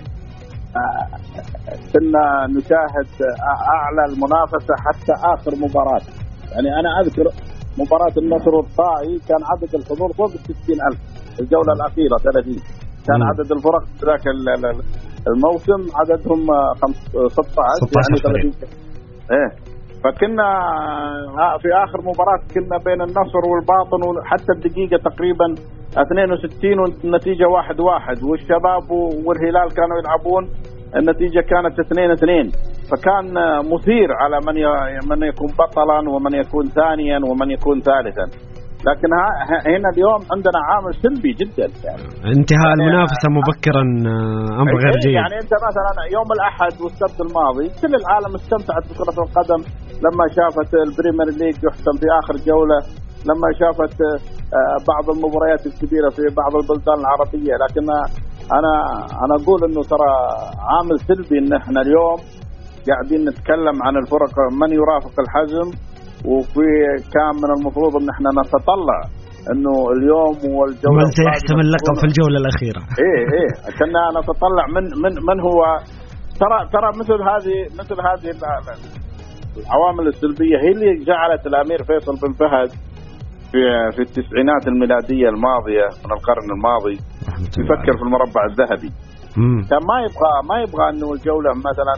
كنا نشاهد أعلى المنافسة حتى آخر مباراة. يعني أنا أذكر مباراة النصر والطائي كان عدد الحضور فوق 60,000. الجولة الأخيرة 30 كان عدد الفرق ذاك الموسم عددهم 16 يعني 30. فكنا في آخر مباراة كنا بين النصر والباطن وحتى الدقيقة تقريبا 62 والنتيجة 1-1 والشباب والهلال كانوا يلعبون النتيجة كانت 2-2، فكان مثير على من يكون بطلا ومن يكون ثانيا ومن يكون ثالثا. لكن هنا اليوم عندنا عامل سلبي جدا، يعني انتهاء المنافسة مبكرا أمر غير جيد. يعني أنت مثلا يوم الأحد والسبت الماضي كل العالم استمتعت بكرة القدم لما شافت البريمير ليج يحسم في آخر جولة، لما شافت بعض المباريات الكبيرة في بعض البلدان العربية. لكن أنا أقول إنه ترى عامل سلبي إن إحنا اليوم قاعدين نتكلم عن الفرق من يرافق الحزم، وفي كان من المفروض إن إحنا نتطلع إنه اليوم والجولة من سيحسم اللقب في الجولة الأخيرة. إيه كنا نتطلع من هو. ترى مثل هذه العوامل السلبية هي اللي جعلت الأمير فيصل بن فهد في التسعينات الميلادية الماضية من القرن الماضي يفكر في المربع الذهبي. كان ما يبغى إنه الجولة مثلا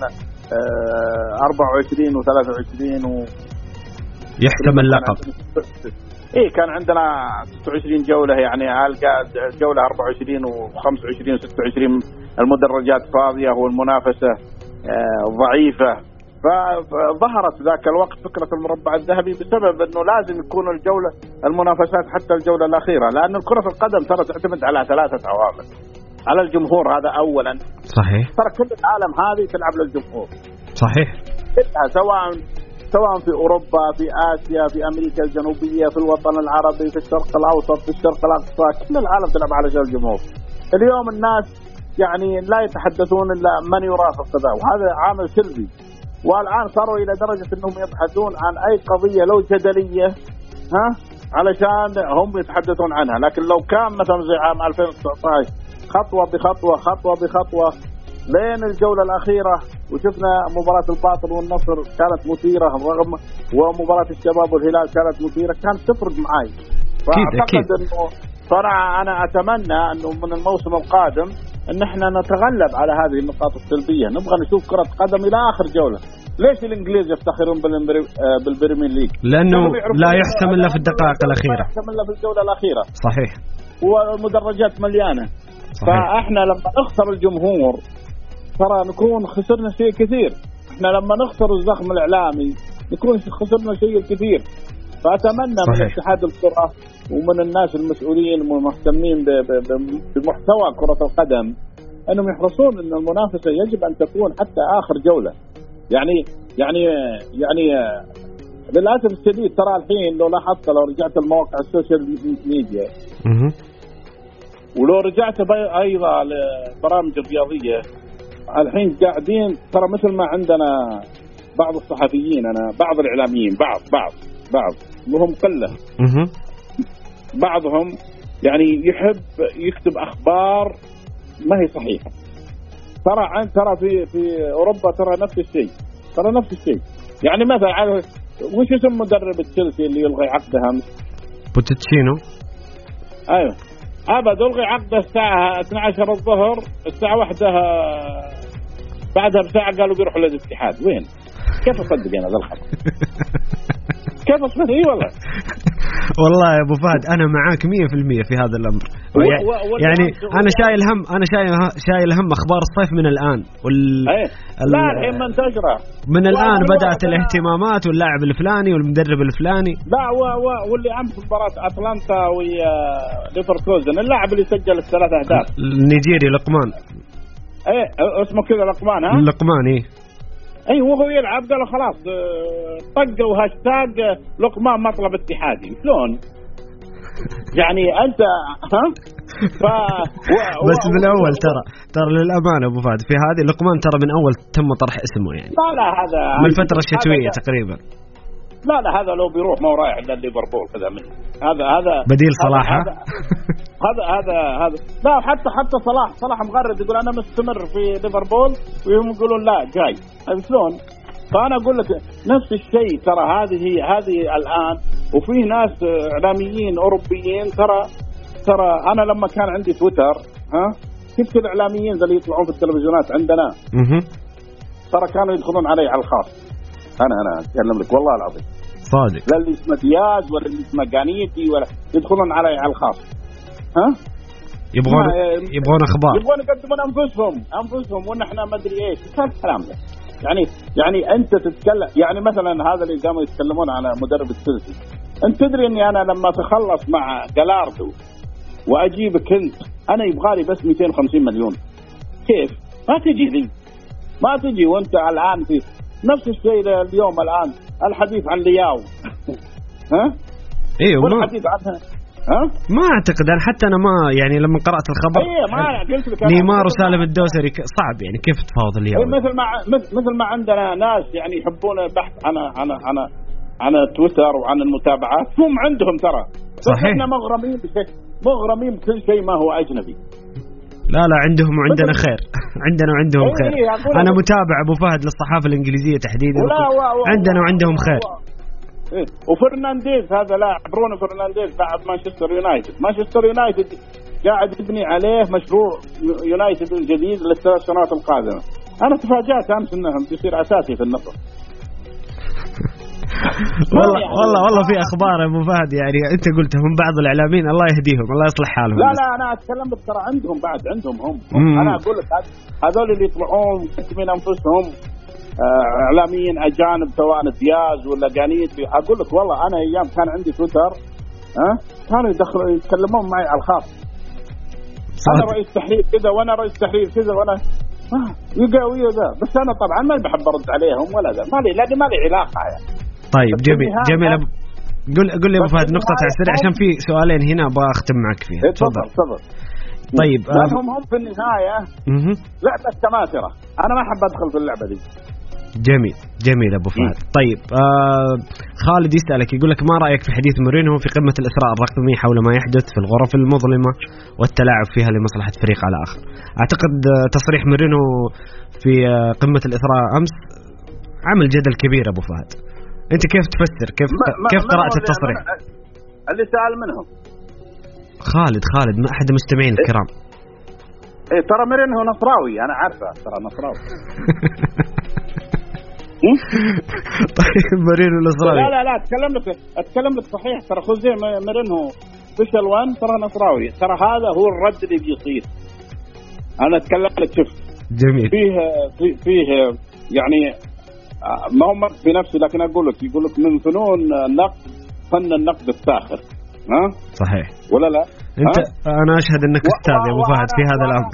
24 و23 يحسم اللقب. إيه كان عندنا 26 جولة، يعني ألقى جولة 24 و25 و26 المدرجات فاضية والمنافسة ضعيفة. فظهرت ذاك الوقت فكرة المربع الذهبي بسبب أنه لازم يكون المنافسات حتى الجولة الأخيرة، لأن كرة القدم ترى تعتمد على 3 عوامل. على الجمهور هذا أولا، صحيح. ترى كل العالم هذه تلعب للجمهور، صحيح. سواء في أوروبا، في آسيا، في أمريكا الجنوبية، في الوطن العربي، في الشرق الأوسط، في الشرق الأقصى، كل العالم تلعب على شان الجمهور. اليوم الناس يعني لا يتحدثون إلا من يرافق ذا، وهذا عامل سلبي. والآن صاروا إلى درجة أنهم يبحثون عن أي قضية لو جدلية علشان هم يتحدثون عنها. لكن لو كان مثلا زي عام 2019 خطوة بخطوة لين الجولة الأخيرة، وشفنا مباراة الباطل والنصر كانت مثيرة رغم، ومباراة الشباب والهلال كانت مثيرة، كانت تفرق معي. فأعتقد أنه صراحة أنا أتمنى أنه من الموسم القادم أن احنا نتغلب على هذه النقاط السلبية. نبغى نشوف كرة قدم إلى آخر جولة. ليش الإنجليز يفتخرون بالبريمير ليج؟ لأنه لا يحسم إلا في الدقائق الأخيرة، لا يحسم إلا في الجولة الأخيرة. صحيح. والمدرجات مليانة. صحيح. فإحنا لما نخسر الجمهور ترى نكون خسرنا شيء كثير. إحنا لما نخسر الزخم الإعلامي نكون خسرنا شيء كثير. فأتمنى من اتحاد الكرة ومن الناس المسؤولين والمهتمين بمحتوى كرة القدم أنهم يحرصون أن المنافسة يجب أن تكون حتى آخر جولة. يعني للأسف الشديد ترى الحين لو لاحظت، لو رجعت المواقع السوشيال ميديا ولو رجعت أيضا لبرامج الرياضية، الحين قاعدين ترى مثل ما عندنا بعض الصحفيين، بعض الإعلاميين، بعض وهم قلة، بعضهم يعني يحب يكتب أخبار ما هي صحيحة. ترى في أوروبا ترى نفس الشيء. يعني مثلا وش اسم مدرب تشيلسي اللي يلغي عقده أمس؟ بوتشينو. أيوة، أبد ألغي عقده الساعة 12 الظهر، الساعة 1 بعدها بساعة قالوا بيروحوا للاتحاد. وين؟ كيف أصدق أنا هذا الخبر؟ كيف أصدق؟ إيه والله يا أبو فهد أنا معاك 100% في هذا الأمر. يعني أنا شايل هم أخبار الصيف من الآن لا الحين منتشرة من الآن بدأت الاهتمامات واللاعب الفلاني والمدرب الفلاني. لا واللي أمس مباراة أتلانتا وليفركوزن اللاعب اللي سجل 3 أهداف النيجيري لقمان. اسمه كذا لقمان. لقمان. اي وهو يلعب قالوا خلاص طقوا هاشتاج لقمان مطلب اتحادي. شلون يعني انت بس من اول ترى للامانه ابو فهد في هذه لقمان ترى من اول تم طرح اسمه، يعني لا هذا من الفتره الشتويه تقريبا. لا هذا لو بيروح ما هو رايح الا ليفربول كذا منه. هذا بديل صلاح. هذا لا حتى صلاح مغرد يقول انا مستمر في ليفربول وهم يقولون لا جاي. شلون؟ فانا اقول لك نفس الشيء. ترى هذه الان وفيه ناس اعلاميين اوروبيين ترى انا لما كان عندي تويتر شفت الاعلاميين اللي يطلعون في التلفزيونات عندنا ترى كانوا يدخلون علي على الخاص. انا اتكلم لك والله العظيم صادق، لا اللي اسمه دياز ولا اللي اسمه قانيتي ولا يدخلون علي على الخاص. يبغون اخبار، يبغون يقدمون انفسهم ونحن ما ادري ايش الكلام ده. يعني انت تتكلم، يعني مثلا هذا اللي قاموا يتكلمون على مدرب التشيلسي. انت تدري اني انا لما اتخلص مع جالاردو واجيبك انت، انا يبغالي بس 250 مليون. كيف؟ ما تجي لي، ما تجي. وانت الان في نفس الشيء اليوم الان الحديث عن لياو ها؟ ايوه والحديث عنها ما اعتقد انا، حتى انا ما يعني لما قرأت الخبر ما قلت لك نيمار وسالم الدوسري صعب، يعني كيف تفاوض اليوم؟ مثل ما عندنا ناس يعني يحبون البحث عن تويتر وعن المتابعات، هم عندهم ترى. صحيح. احنا مغرمين بكل شيء ما هو اجنبي. لا عندهم وعندنا خير. عندنا وعندهم خير. انا متابع ابو فهد للصحافه الانجليزيه تحديدا، عندنا وعندهم خير. وفرنانديز هذا لاعب، برونو فرنانديز لاعب مانشستر يونايتد قاعد يبني عليه مشروع يونايتد الجديد للثلاث سنوات القادمه. انا تفاجأت امس انهم بيصير اساسي في النصر. والله في اخبار ابو فهد، يعني انت قلت هم بعض الاعلاميين الله يهديهم الله يصلح حالهم. لا انا اتكلم لك ترى عندهم هم. انا اقول لك هذول اللي يطلعون مقدمين انفسهم اعلاميين اجانب سواء دياز ولا جانيتي. اقول لك والله انا ايام كان عندي تويتر كانوا يتكلمون معي على الخاص. انا رئيس تحرير كذا وانا رئيس تحرير كذا وانا يقاوي ذا، بس انا طبعا ما بحب ارد عليهم ولا ذا، ما لي علاقه يعني. طيب جميل قل لي ابو فهد نقطه تعسير عشان في سؤالين هنا ابغى اختم معك فيها. تفضل. طيب هم في النهايه لعبه تماثره، انا ما احب ادخل في اللعبه دي. جميل ابو فهد. طيب خالد يسألك يقول لك ما رأيك في حديث مورينيو في قمة الإسراء الرقمي حول ما يحدث في الغرف المظلمة والتلاعب فيها لمصلحة فريق على آخر؟ أعتقد تصريح مورينيو في قمة الإسراء أمس عمل جدل كبير ابو فهد. انت كيف تفسر كيف قرأت التصريح؟ اللي سأل منهم خالد ما أحد المستمعين الكرام. ايه ترى مورينيو نصراوي، انا عارفه ترى نصراوي. طيب مورينيو نصراوي. لا اتكلم لك صحيح. ترى خوزيه مورينيو فيشل وان ترى نصراوي. ترى هذا هو الرد اللي بيصير. انا اتكلم لك شوف جميل فيه يعني ما هم بنفسي، لكن يقول لك من فنون النقد فن النقد الساخر. صحيح ولا لا؟ انت انا اشهد انك استاذ يا ابو فهد في هذا الامر.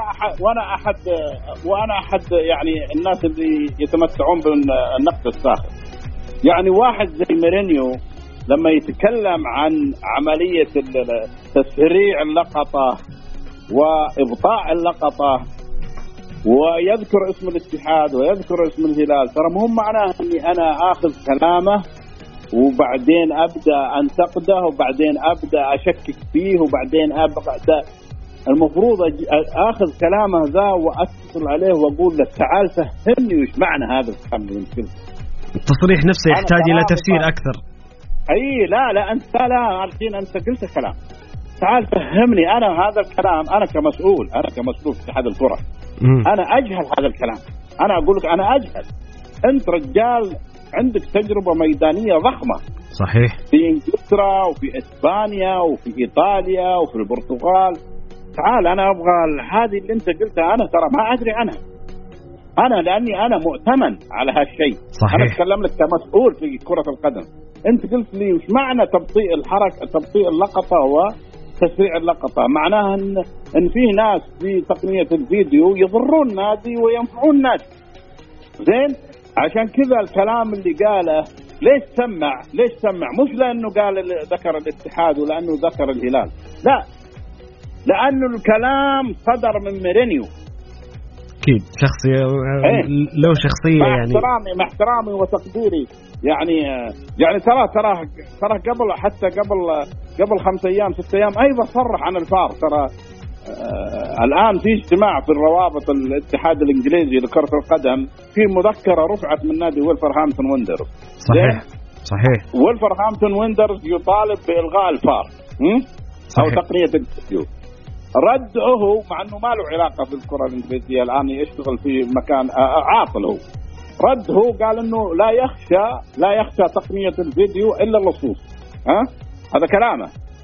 وانا احد يعني الناس اللي يتمتعون بالنقد الساخر. يعني واحد زي مورينيو لما يتكلم عن عمليه تسريع اللقطه وابطاء اللقطه ويذكر اسم الاتحاد ويذكر اسم الهلال، ترى مو معناه اني انا اخذ كلامه وبعدين ابدا انتقده وبعدين ابدا اشكك فيه وبعدين ابدا. المفروض اخذ كلامه ذا واتصل عليه واقول له تعال فهمني وش معنى هذا الكلام اللي انت قلته. التصريح نفسه يحتاج الى تفسير اكثر. اي لا انت لا عارفين انت قلت كلام، تعال فهمني انا هذا الكلام. انا كمسؤول في اتحاد الكره انا اجهل هذا الكلام. انا اقول لك انا اجهل. انت رجال عندك تجربه ميدانيه ضخمه صحيح في انجلترا وفي اسبانيا وفي ايطاليا وفي البرتغال. تعال انا ابغى هذه اللي انت قلتها انا ترى ما ادري عنها. انا لاني انا مؤتمن على هالشيء. انا اتكلم لك كمسؤول في كره القدم. انت قلت لي وش معنى تبطيء الحركه تبطيء اللقطه وتسريع اللقطه؟ معناها ان في ناس في تقنيه الفيديو يضرون النادي وينفعون النادي. زين عشان كذا الكلام اللي قاله ليش سمع مش لانه قال ذكر الاتحاد ولانه ذكر الهلال، لا، لانه الكلام صدر من مورينيو. اكيد شخصيه له شخصيه يعني مع احترامي وتقديري يعني ترى قبل 5 أيام 6 أيام ايضا صرح عن الفار. ترى الآن في اجتماع في الروابط الاتحاد الإنجليزي لكرة القدم، في مذكرة رفعت من نادي ويلفرهامبتون ويندرز. صحيح ويلفرهامبتون ويندرز يطالب بإلغاء الفار أو تقنية الفيديو. رده مع أنه ما له علاقة في الكرة الإنجليزية الآن يشتغل في مكان عاطل، هو رده قال أنه لا يخشى تقنية الفيديو إلا اللصوص. هذا كلامه.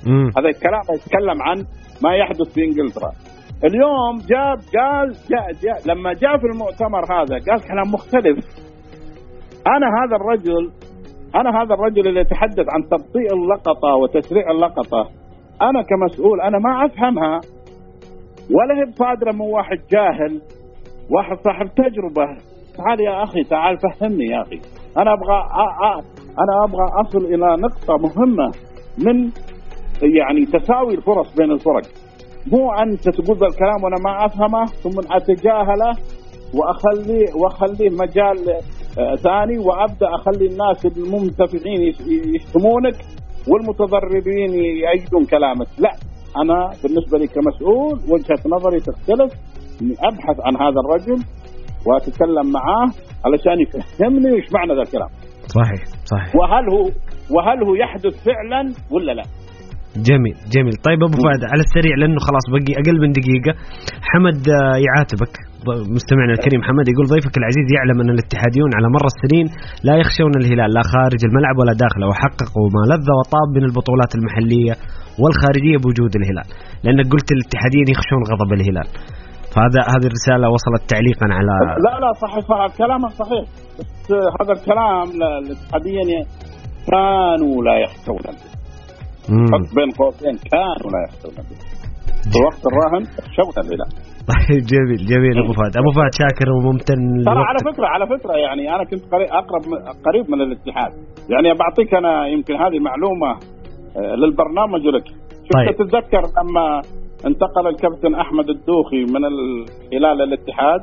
هذا الكلام يتكلم عن ما يحدث في إنجلترا. اليوم قال لما جاء في المؤتمر هذا قال كلام مختلف. أنا هذا الرجل اللي يتحدث عن تبطيء اللقطة وتسريع اللقطة، أنا كمسؤول أنا ما أفهمها، ولا هي صادرة من واحد جاهل، واحد صاحب تجربة. تعال يا أخي، تعال فهمني يا أخي. أنا أبغى أصل إلى نقطة مهمة من يعني تساوي الفرص بين الفرق، مو أنت تقول ذا الكلام وأنا ما أفهمه ثم أتجاهله وأخليه مجال ثاني، وأبدأ أخلي الناس المنتفعين يشتمونك والمتضررين يأيدون كلامك. لا، أنا بالنسبة لي كمسؤول وجهة نظري تختلف، إني أبحث عن هذا الرجل وأتكلم معاه علشان يفهمني وش معنى ذا الكلام. صحيح. وهل هو يحدث فعلا ولا لا؟ جميل. طيب أبو فهد، على السريع لأنه خلاص بقي أقل من دقيقة، حمد يعاتبك مستمعنا الكريم. حمد يقول ضيفك العزيز يعلم أن الاتحاديون على مر السنين لا يخشون الهلال لا خارج الملعب ولا داخله، وحققوا ما لذ وطاب من البطولات المحلية والخارجية بوجود الهلال، لأنك قلت الاتحاديين يخشون غضب الهلال، هذه الرسالة وصلت تعليقا على لا صحيح كلامك صحيح، بس هذا الكلام الاتحاديين كانوا لا يخشون حط بين قوسين كانوا لا يخشون في وقت الراهن يخشون الهلال. جميل أبو فهد شاكر وممتن. ترى على فكرة يعني أنا كنت قريب من الاتحاد، يعني بعطيك أنا يمكن هذه معلومة للبرنامج لك. شفت تتذكر لما انتقل الكابتن أحمد الدوخي من الهلال للاتحاد،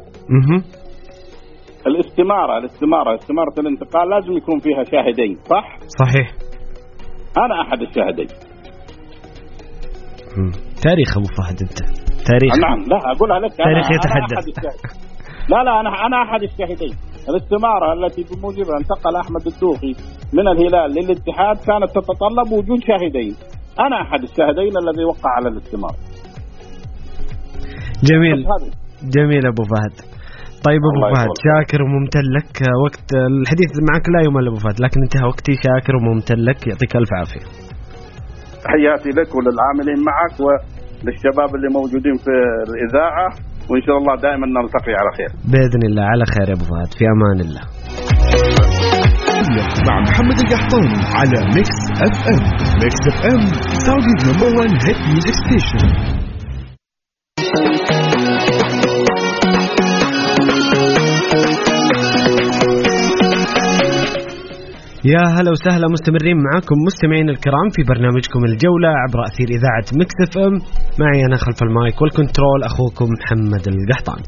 استمارة الانتقال لازم يكون فيها شاهدين، صحيح. أنا أحد الشاهدين. تاريخ أبو فهد، أنت تاريخ. نعم، لا أقولها لك، تاريخ يتحدث. لا أنا أحد الشاهدين. الاستمارة التي بموجبها انتقل أحمد الدوخي من الهلال للاتحاد كانت تتطلب وجود شاهدين، أنا أحد الشاهدين الذي وقع على الاستمارة. جميل أبو فهد. طيب أبو فهد شاكر وممتن لك، وقت الحديث معك لا يمل أبو فهد، لكن انتهى وقتي. شاكر وممتن لك، يعطيك ألف عافية. تحياتي لك وللعاملين معك وللشباب اللي موجودين في الإذاعة، وإن شاء الله دائما نلتقي على خير بإذن الله. على خير يا أبو فهد، في أمان الله. مع محمد القحطاني على ميكس اف ام. ميكس اف ام سعودي نمبر 1 هيت ميوزك ستيشن. يا هلا وسهلا، مستمرين معكم مستمعين الكرام في برنامجكم الجولة عبر أثير إذاعة ميكس اف ام. معي أنا خلف المايك والكنترول أخوكم محمد القحطاني.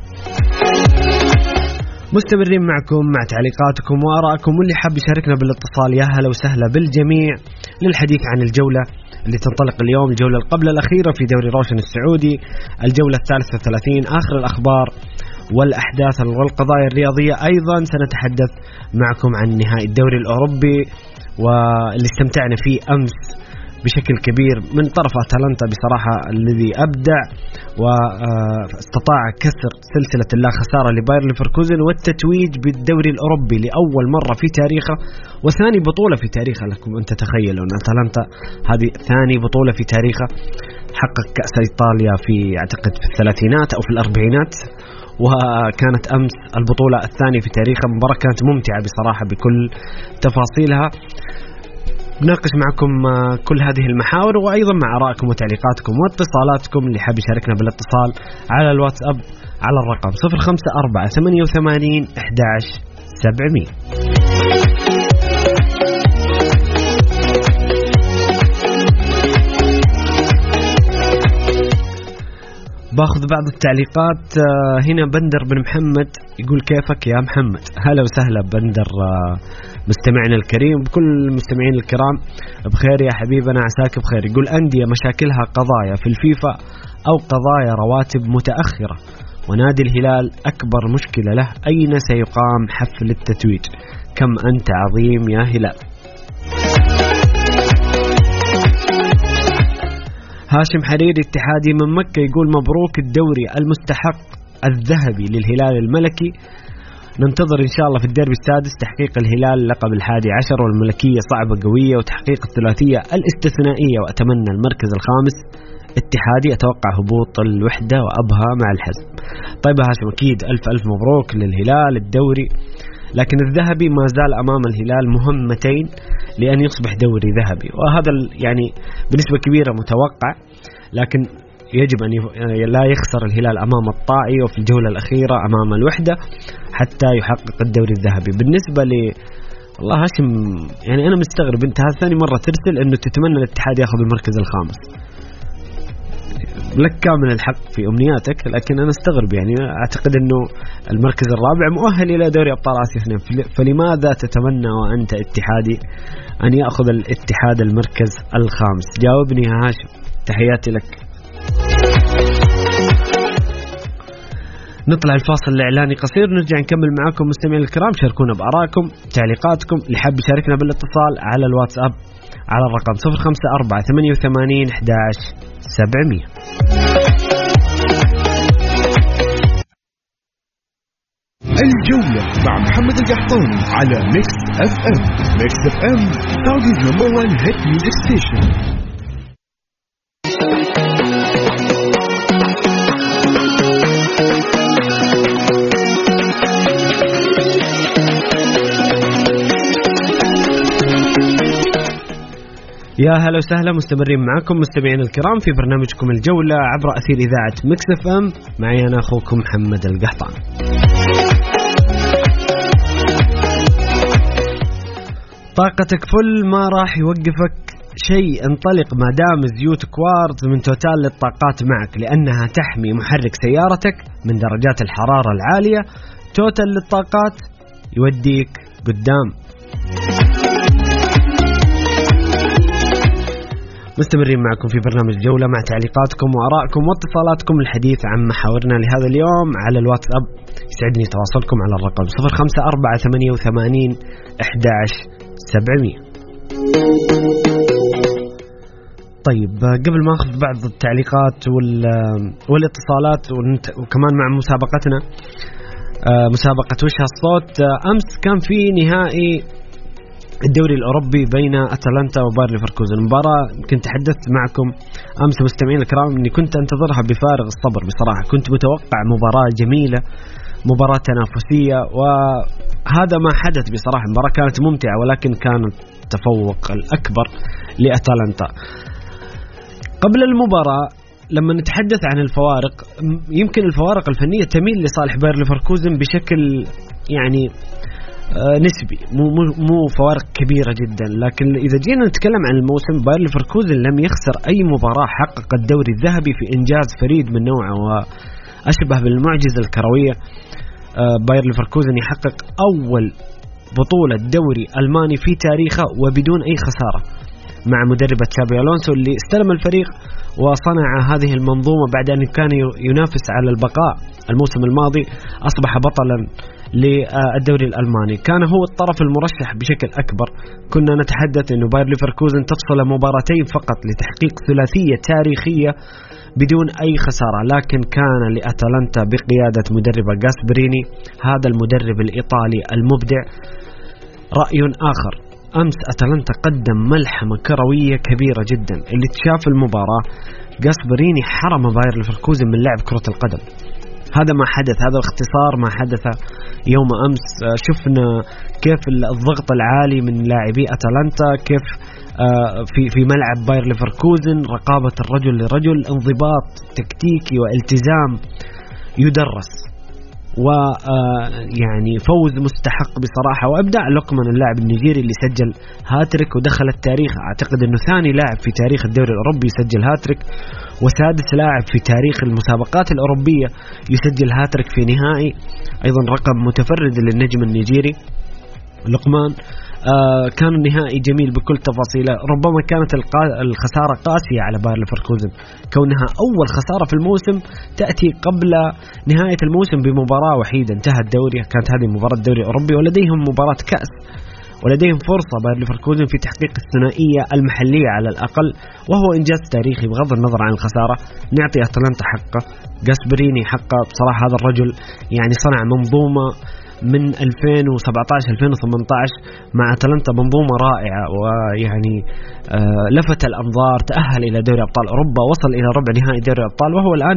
مستمرين معكم مع تعليقاتكم وآراءكم، واللي حاب يشاركنا بالاتصال يا هلا وسهلا بالجميع للحديث عن الجولة اللي تنطلق اليوم، الجولة قبل الأخيرة في دوري روشن السعودي، الجولة 33، آخر الأخبار والأحداث والقضايا الرياضية. أيضا سنتحدث معكم عن نهائي الدوري الأوروبي واللي استمتعنا فيه أمس بشكل كبير من طرف أتلانتا بصراحة، الذي أبدع واستطاع كسر سلسلة اللا خسارة لباير ليفركوزن والتتويج بالدوري الأوروبي لأول مرة في تاريخه، وثاني بطولة في تاريخه. لكم أن تتخيلوا أن أتلانتا هذه ثاني بطولة في تاريخه، حقق كأس إيطاليا في أعتقد في الثلاثينات أو في الأربعينات، وكانت أمس البطولة الثانية في تاريخها. مباراة كانت ممتعة بصراحة بكل تفاصيلها. نناقش معكم كل هذه المحاور، وأيضا مع آرائكم وتعليقاتكم واتصالاتكم. اللي حاب يشاركنا بالاتصال على الواتساب على الرقم 0548811700. باخذ بعض التعليقات هنا. بندر بن محمد يقول كيفك يا محمد؟ هلا وسهلا بندر، مستمعنا الكريم، بكل المستمعين الكرام بخير يا حبيبنا، أنا عساك بخير. يقول أندية مشاكلها قضايا في الفيفا أو قضايا رواتب متأخرة، ونادي الهلال أكبر مشكلة له أين سيقام حفل التتويج؟ كم أنت عظيم يا هلال. هاشم حريري اتحادي من مكة يقول مبروك الدوري المستحق الذهبي للهلال الملكي. ننتظر إن شاء الله في الديربي السادس تحقيق الهلال لقب 11 والملكية صعبة قوية وتحقيق الثلاثية الاستثنائية، وأتمنى المركز الخامس اتحادي، أتوقع هبوط الوحدة وأبها مع الحزم. طيب هاشم أكيد ألف ألف مبروك للهلال الدوري، لكن الذهبي ما زال أمام الهلال مهمتين لأن يصبح دوري ذهبي، وهذا يعني بنسبة كبيرة متوقع، لكن يجب أن لا يخسر الهلال أمام الطائي وفي الجولة الأخيرة أمام الوحدة حتى يحقق الدوري الذهبي. بالنسبة لي والله هاشم يعني أنا مستغرب، أنت هذا ثاني مرة ترسل أنه تتمنى الاتحاد يأخذ المركز الخامس، لك كامل الحق في أمنياتك، لكن أنا استغرب يعني أعتقد أنه المركز الرابع مؤهل إلى دوري أبطال آسيا 2، فلماذا تتمنى وأنت اتحادي أن يأخذ الاتحاد المركز الخامس؟ جاوبني يا هاشم، تحياتي لك. نطلع الفاصل الإعلاني قصير، نرجع نكمل معاكم مستمعين الكرام. شاركونا بآرائكم تعليقاتكم، اللي حاب يشاركنا بالاتصال على الواتساب على الرقم 0548811700. الجولة مع محمد القحطاني على ميكس اف ام. ميكس اف ام سعوديز نمبر 1 هيت ميوزك ستيشن. يا هلا وسهلا، مستمرين معكم مستمعين الكرام في برنامجكم الجولة عبر أثير إذاعة ميكس اف ام. معي أنا أخوكم محمد القحطان. طاقتك فل، ما راح يوقفك شيء، انطلق ما دام زيوت كوارتز من توتال للطاقات معك، لأنها تحمي محرك سيارتك من درجات الحرارة العالية. توتال للطاقات يوديك قدام. مستمرين معكم في برنامج جولة مع تعليقاتكم وآرائكم واتصالاتكم الحديث عن محاورنا لهذا اليوم على الواتساب. يسعدني تواصلكم على الرقم 0548811700. طيب قبل ما أخذ بعض التعليقات والاتصالات وكمان مع مسابقتنا مسابقة وجه الصوت، أمس كان في نهائي الدوري الأوروبي بين أتلانتا وباير ليفركوزن. المباراة كنت تحدثت معكم أمس مستمعين الكرام أني كنت أنتظرها بفارغ الصبر بصراحة، كنت متوقع مباراة جميلة، مباراة تنافسية، وهذا ما حدث بصراحة. المباراة كانت ممتعة ولكن كان التفوق الأكبر لأتلانتا. قبل المباراة لما نتحدث عن الفوارق، يمكن الفوارق الفنية تميل لصالح باير ليفركوزن بشكل يعني نسبي، مو فوارق كبيرة جدا. لكن إذا جينا نتكلم عن الموسم، باير ليفركوزن لم يخسر أي مباراة، حقق الدوري الذهبي في إنجاز فريد من نوعه وأشبه بالمعجزة الكروية. باير ليفركوزن يحقق أول بطولة دوري ألماني في تاريخه وبدون أي خسارة مع مدربة تشابي ألونسو اللي استلم الفريق وصنع هذه المنظومة بعد أن كان ينافس على البقاء الموسم الماضي. أصبح بطلا للدوري الألماني، كان هو الطرف المرشح بشكل أكبر. كنا نتحدث أنه باير ليفركوزن تفصل مباراتين فقط لتحقيق ثلاثية تاريخية بدون أي خسارة، لكن كان لأتلانتا بقيادة مدربة غاسبريني، هذا المدرب الإيطالي المبدع، رأي آخر. أمس أتلانتا قدم ملحمة كروية كبيرة جدا. اللي تشاف المباراة، غاسبريني حرم باير ليفركوزن من لعب كرة القدم. هذا ما حدث، هذا اختصار ما حدث يوم أمس. شفنا كيف الضغط العالي من لاعبي أتلانتا، كيف في ملعب باير ليفركوزن رقابة الرجل لرجل، انضباط تكتيكي والتزام يدرس، ويعني فوز مستحق بصراحة. وأبدع لوكمان اللاعب النيجيري اللي سجل هاتريك ودخل التاريخ، أعتقد أنه ثاني لاعب في تاريخ الدوري الأوروبي يسجل هاتريك، وسادس لاعب في تاريخ المسابقات الأوروبية يسجل هاتريك في نهائي، أيضا رقم متفرد للنجم النيجيري لوكمان. كان النهائي جميل بكل تفاصيله. ربما كانت الخسارة قاسية على باير ليفركوزن، كونها أول خسارة في الموسم تأتي قبل نهاية الموسم بمباراة وحيدة انتهى الدوري. كانت هذه مباراة الدوري الأوروبي ولديهم مباراة كأس، ولديهم فرصة باير ليفركوزن في تحقيق الثنائية المحلية على الأقل، وهو إنجاز تاريخي بغض النظر عن الخسارة. نعطي أتلانتا حقه، غاسبريني حقه بصراحة. هذا الرجل يعني صنع منظومة من 2017-2018 مع أتلانتا، منظومة رائعة، ويعني لفت الأنظار، تأهل إلى دوري أبطال أوروبا، وصل إلى ربع نهائي دوري الأبطال، وهو الآن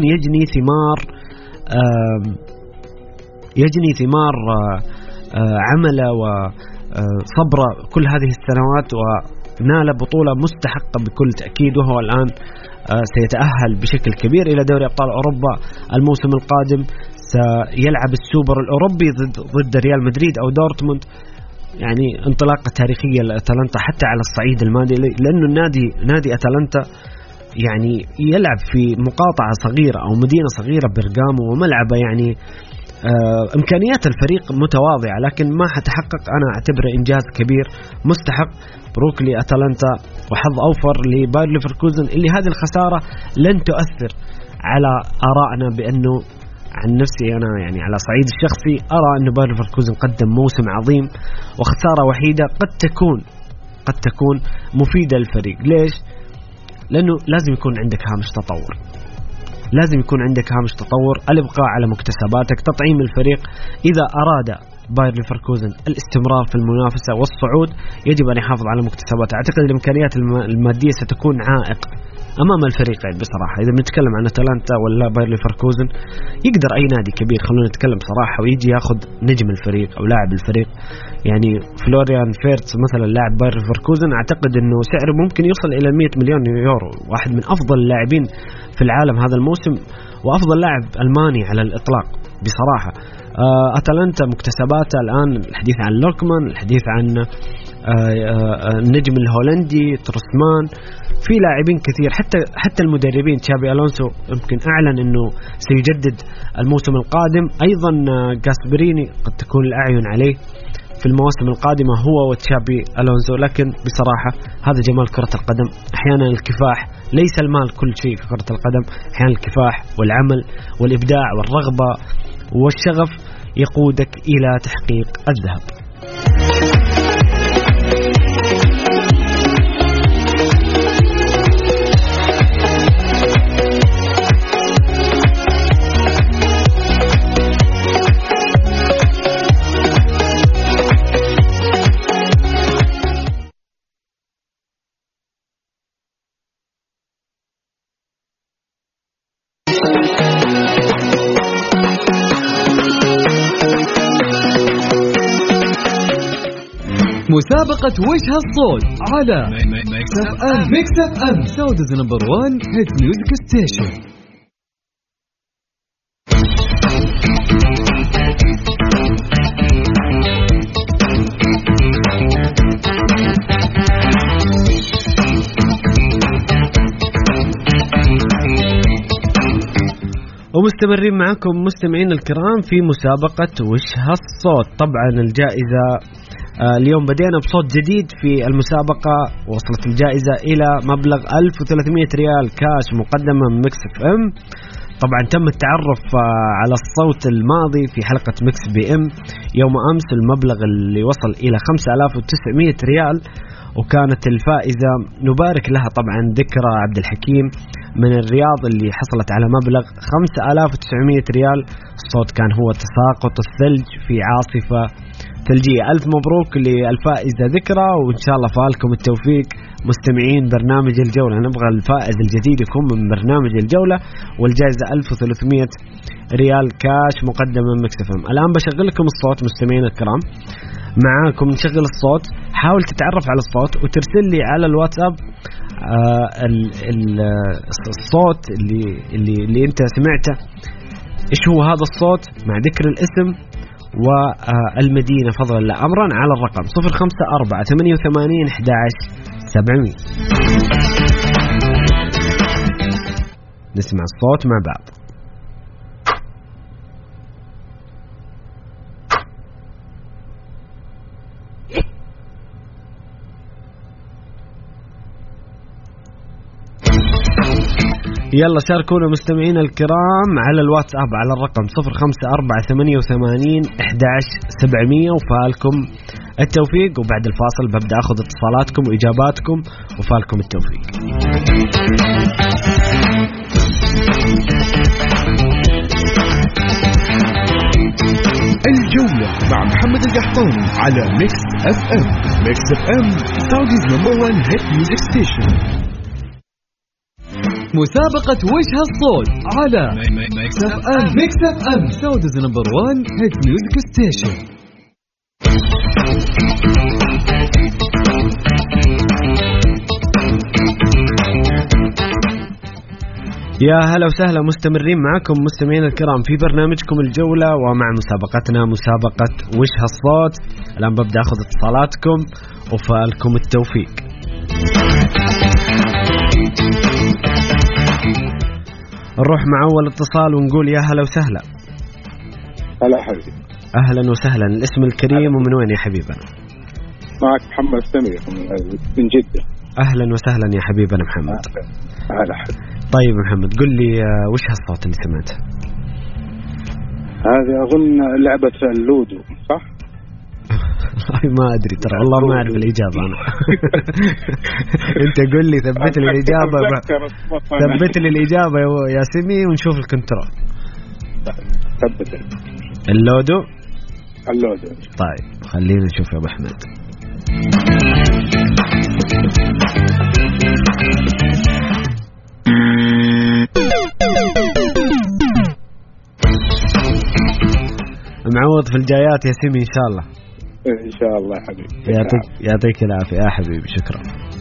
يجني ثمار عمله وصبره كل هذه السنوات، ونال بطولة مستحقة بكل تأكيد، وهو الآن سيتأهل بشكل كبير إلى دوري أبطال أوروبا الموسم القادم. سيلعب السوبر الأوروبي ضد ريال مدريد أو دورتموند، يعني انطلاقة تاريخية لأتلانتا حتى على الصعيد المادي، لأنه نادي أتلانتا يعني يلعب في مقاطعة صغيرة أو مدينة صغيرة برغامو، وملعبة يعني إمكانيات الفريق متواضعة، لكن ما حتحقق. أنا أعتبره إنجاز كبير مستحق. مبروك لأتلانتا، وحظ أوفر لباير ليفركوزن اللي هذه الخسارة لن تؤثر على آرائنا، بأنه عن نفسي أنا يعني على صعيد الشخصي أرى أن باير ليفركوزن قدم موسم عظيم، وخسارة وحيدة قد تكون مفيدة للفريق. ليش؟ لأنه لازم يكون عندك هامش تطور، لازم يكون عندك هامش تطور، الإبقاء على مكتسباتك، تطعيم الفريق. إذا أراد باير ليفركوزن الاستمرار في المنافسة والصعود يجب أن يحافظ على مكتسباته. أعتقد الإمكانيات المادية ستكون عائق أمام الفريقين بصراحة. إذا بنتكلم عن أتلانتا ولا باير ليفركوزن، يقدر أي نادي كبير، خلونا نتكلم صراحة، ويجي ياخذ نجم الفريق أو لاعب الفريق. يعني فلوريان فيرتس مثلا لاعب باير ليفركوزن، أعتقد أنه سعره ممكن يوصل إلى 100 مليون يورو، واحد من أفضل اللاعبين في العالم هذا الموسم، وأفضل لاعب ألماني على الإطلاق بصراحة. أتلانتا مكتسباته الآن، الحديث عن لوكمان، الحديث عن النجم الهولندي تروسمان، في لاعبين كثير، حتى المدربين تشابي ألونسو يمكن أعلن أنه سيجدد الموسم القادم. أيضا غاسبريني قد تكون الأعين عليه في المواسم القادمة هو وتشابي ألونسو. لكن بصراحة هذا جمال كرة القدم، أحيانا الكفاح، ليس المال كل شيء في كرة القدم، أحيانا الكفاح والعمل والإبداع والرغبة والشغف يقودك إلى تحقيق الذهب. مسابقة وش هالصوت على ميكس اف ام سعوديز نمبر 1 هيت ميوزك ستيشن. ومستمرين معكم مستمعين الكرام في مسابقة وش هالصوت. طبعا الجائزة اليوم بدينا بصوت جديد في المسابقة، وصلت الجائزة إلى مبلغ 1300 ريال كاش مقدمة من ميكس اف ام. طبعا تم التعرف على الصوت الماضي في حلقة ميكس بي ام يوم أمس، المبلغ اللي وصل إلى 5900 ريال، وكانت الفائزة نبارك لها طبعا ذكرى عبد الحكيم من الرياض اللي حصلت على مبلغ 5900 ريال. الصوت كان هو تساقط الثلج في عاصفة ثلجية. ألف مبروك للفائزة ذكرى، وإن شاء الله فالكم التوفيق مستمعين برنامج الجولة. نبغى الفائز الجديد يكون من برنامج الجولة، والجائزة 1300 ريال كاش مقدمة من ميكس اف ام. الآن بشغل لكم الصوت مستمعين الكرام، معاكم نشغل الصوت، حاول تتعرف على الصوت وترسل لي على الواتساب الصوت اللي انت سمعته، ايش هو هذا الصوت مع ذكر الاسم والمدينة فضلا لا أمرا على الرقم 0548811700. نسمع الصوت مع بعض. يلا شاركونا مستمعين الكرام على الواتساب على الرقم 0548811700 وفالكم التوفيق. وبعد الفاصل ببدأ أخذ اتصالاتكم وإجاباتكم، وفالكم التوفيق. الجولة مع القحطاني على ميكس اف ام. ميكس اف ام سعوديز نمبر 1 هيت ميوزك ستيشن. مسابقة وش هالصوت على ميكس اف ام. ميكس اف ام سعوديز نمبر 1 هيت ميوزك ستيشن. يا هلا وسهلا، مستمرين معكم مستمعين الكرام في برنامجكم الجولة ومع مسابقتنا مسابقة وش هالصوت. الآن ببدأ أخذ اتصالاتكم وفالكم التوفيق. نروح مع أول اتصال ونقول يا هلا وسهلا. هلا حبيبي. أهلا وسهلا، الاسم الكريم ومن وين يا حبيبنا؟ معك محمد سمير من جدة. أهلا وسهلا يا حبيبنا محمد. هلا حبيبي. طيب محمد قل لي وش هالصوت اللي سمعته؟ هذه أظن لعبة اللودو صح؟ ما أدري ترى والله ما أعرف الإجابة أنا. أنت قل لي ثبت لي الإجابة ثبت لي الإجابة يا سمي ونشوف الكنترول. ثبت اللودو. اللودو. طيب خلينا نشوف يا أبو أحمد. معوض في الجايات يا سمي إن شاء الله. إن شاء الله حبيبي. يعطيك العافية يا حبيبي، شكرا.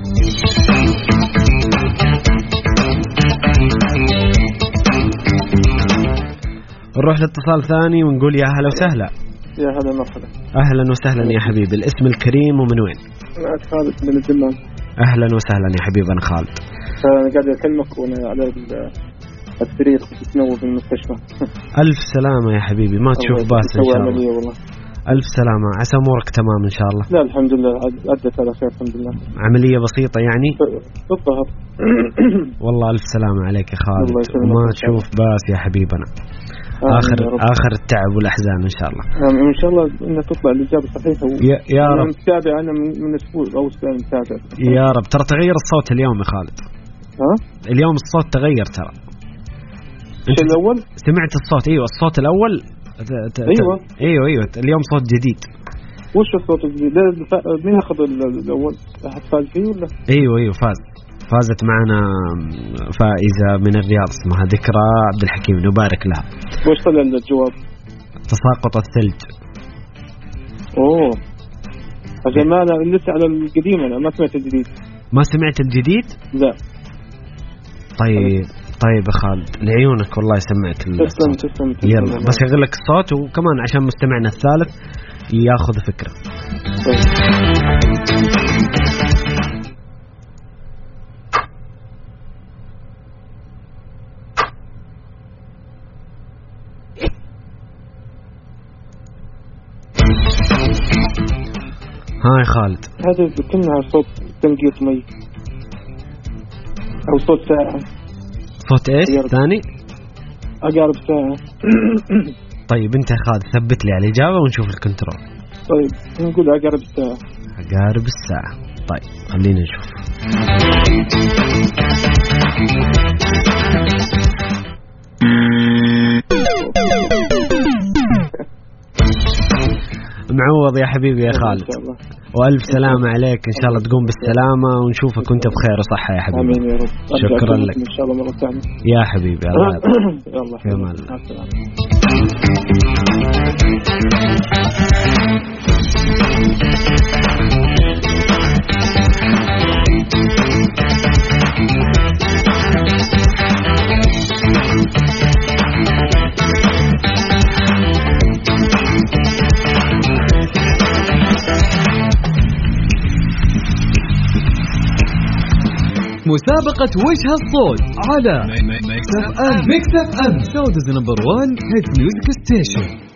نروح لاتصال ثاني ونقول يا هلا وسهلا. يا هلا مرحبا. أهلا وسهلا يا حبيبي، الاسم الكريم ومن وين؟ أنا خالد من الدمام. أهلا وسهلا يا حبيبي، أنا خالد. أنا قاعد أكلمك وأنا على السرير بتنوم في المستشفى. ألف سلامة يا حبيبي، ما تشوف باس إن شاء الله. ألف سلامة، عسى أمورك تمام إن شاء الله. لا الحمد لله عدت على خير الحمد لله. عملية بسيطة يعني؟ بالظهر. والله ألف سلامة عليك يا خالد، وما تشوف باس يا حبيبنا. آخر التعب والأحزان إن شاء الله. إن شاء الله إن تطلع الإجابة صحيحة. يا رب. متابع أنا من أسبوع أو أسبوعين متابع. يا رب. ترى تغير الصوت اليوم يا خالد. ها؟ اليوم الصوت تغير ترى. أنت الأول؟ سمعت الصوت؟ أيوة الصوت الأول. أيوة اليوم صوت جديد. وش الصوت الجديد؟ مين أخذ الأول؟ أحد فاز فيه ولا؟ أيوة فازت معنا فائزة من الرياض اسمها ذكرى عبد الحكيم، نبارك لها. وش طلع الجواب؟ تساقط الثلج. أوه عشان ما أنا لسه على القديم، أنا ما سمعت الجديد. ما سمعت الجديد؟ لا. طيب يا خالد لعيونك والله يسمعك الصوت. تسلم. يلا بس أقول لك الصوت وكمان عشان مستمعنا الثالث ياخذ فكرة. هاي خالد، هذا كأنها صوت تنقيط مي أو صوت ساعة. صوت إيش ثاني؟ أقارب ساعة. طيب أنت يا خالد ثبت لي على الإجابة ونشوف الكنترول. طيب نقول أقارب الساعة. أقارب الساعة. طيب خلينا نشوف. معوض يا حبيبي يا خالد، وألف سلامة عليك، إن شاء الله تقوم بالسلامة ونشوفك وأنت بخير وصحة يا حبيبي. آمين يا رب. شكرا لك إن شاء الله مرة ثانية يا حبيبي. الله يلا في أمان الله. مسابقة وش هالصوت على ميكس اف ام سعوديز نمبر 1 هيت ميوزك ستيشن.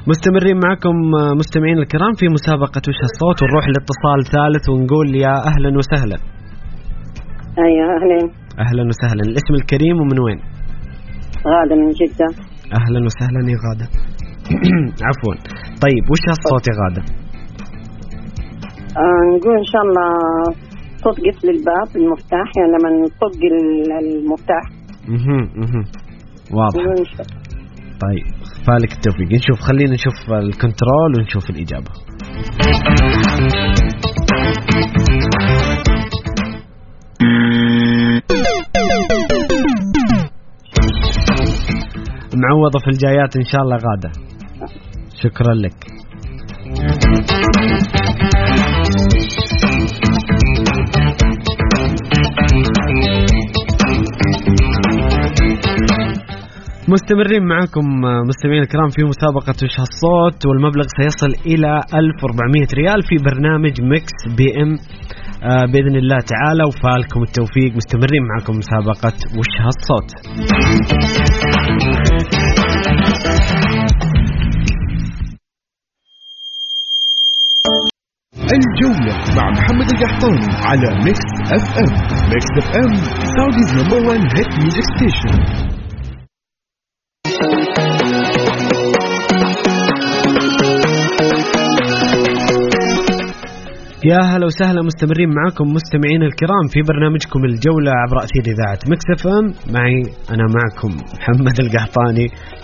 مستمرين معكم مستمعين الكرام في مسابقة وش هالصوت، ونروح لاتصال ثالث ونقول يا أهلا وسهلا. أيوة أهلا. أهلا وسهلا. الاسم الكريم ومن وين؟ غادة من جدة. أهلا وسهلا يا غادة. عفوا. طيب وش هالصوت يا غادة؟ نقول إن شاء الله صوت قفل الباب المفتاح، يعني لما نطق المفتاح. واضح. طيب فالك التوفيق. نشوف، خلينا نشوف الكنترول ونشوف الإجابة. معوضة في الجايات إن شاء الله غادة. شكرا لك. مستمرين معكم مستمعين الكرام في مسابقة وش هالصوت، والمبلغ سيصل إلى 1400 ريال في برنامج ميكس بي ام بإذن الله تعالى، وفالكم التوفيق. مستمرين معكم مسابقة وش هالصوت. الجولة مع محمد القحطاني على ميكس اف ام. ميكس اف ام سعوديز نمبر 1 هيت ميوزك ستيشن. يا هلا وسهلا. مستمرين معكم مستمعين الكرام في برنامجكم الجولة عبر أثير إذاعة ميكس اف ام. معي أنا معكم محمد القحطاني.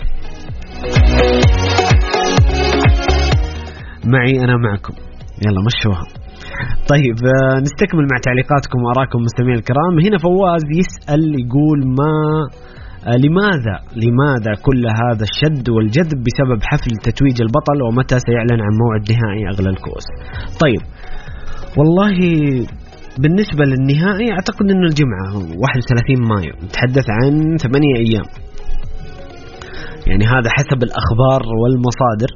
يلا مشوها. طيب نستكمل مع تعليقاتكم وآراءكم مستمعين الكرام. هنا فواز يسأل يقول لماذا كل هذا الشد والجذب بسبب حفل تتويج البطل، ومتى سيعلن عن موعد نهائي أغلى الكؤوس؟ طيب والله بالنسبة للنهائي أعتقد أنه الجمعة 31 مايو، نتحدث عن 8 أيام، يعني هذا حسب الأخبار والمصادر.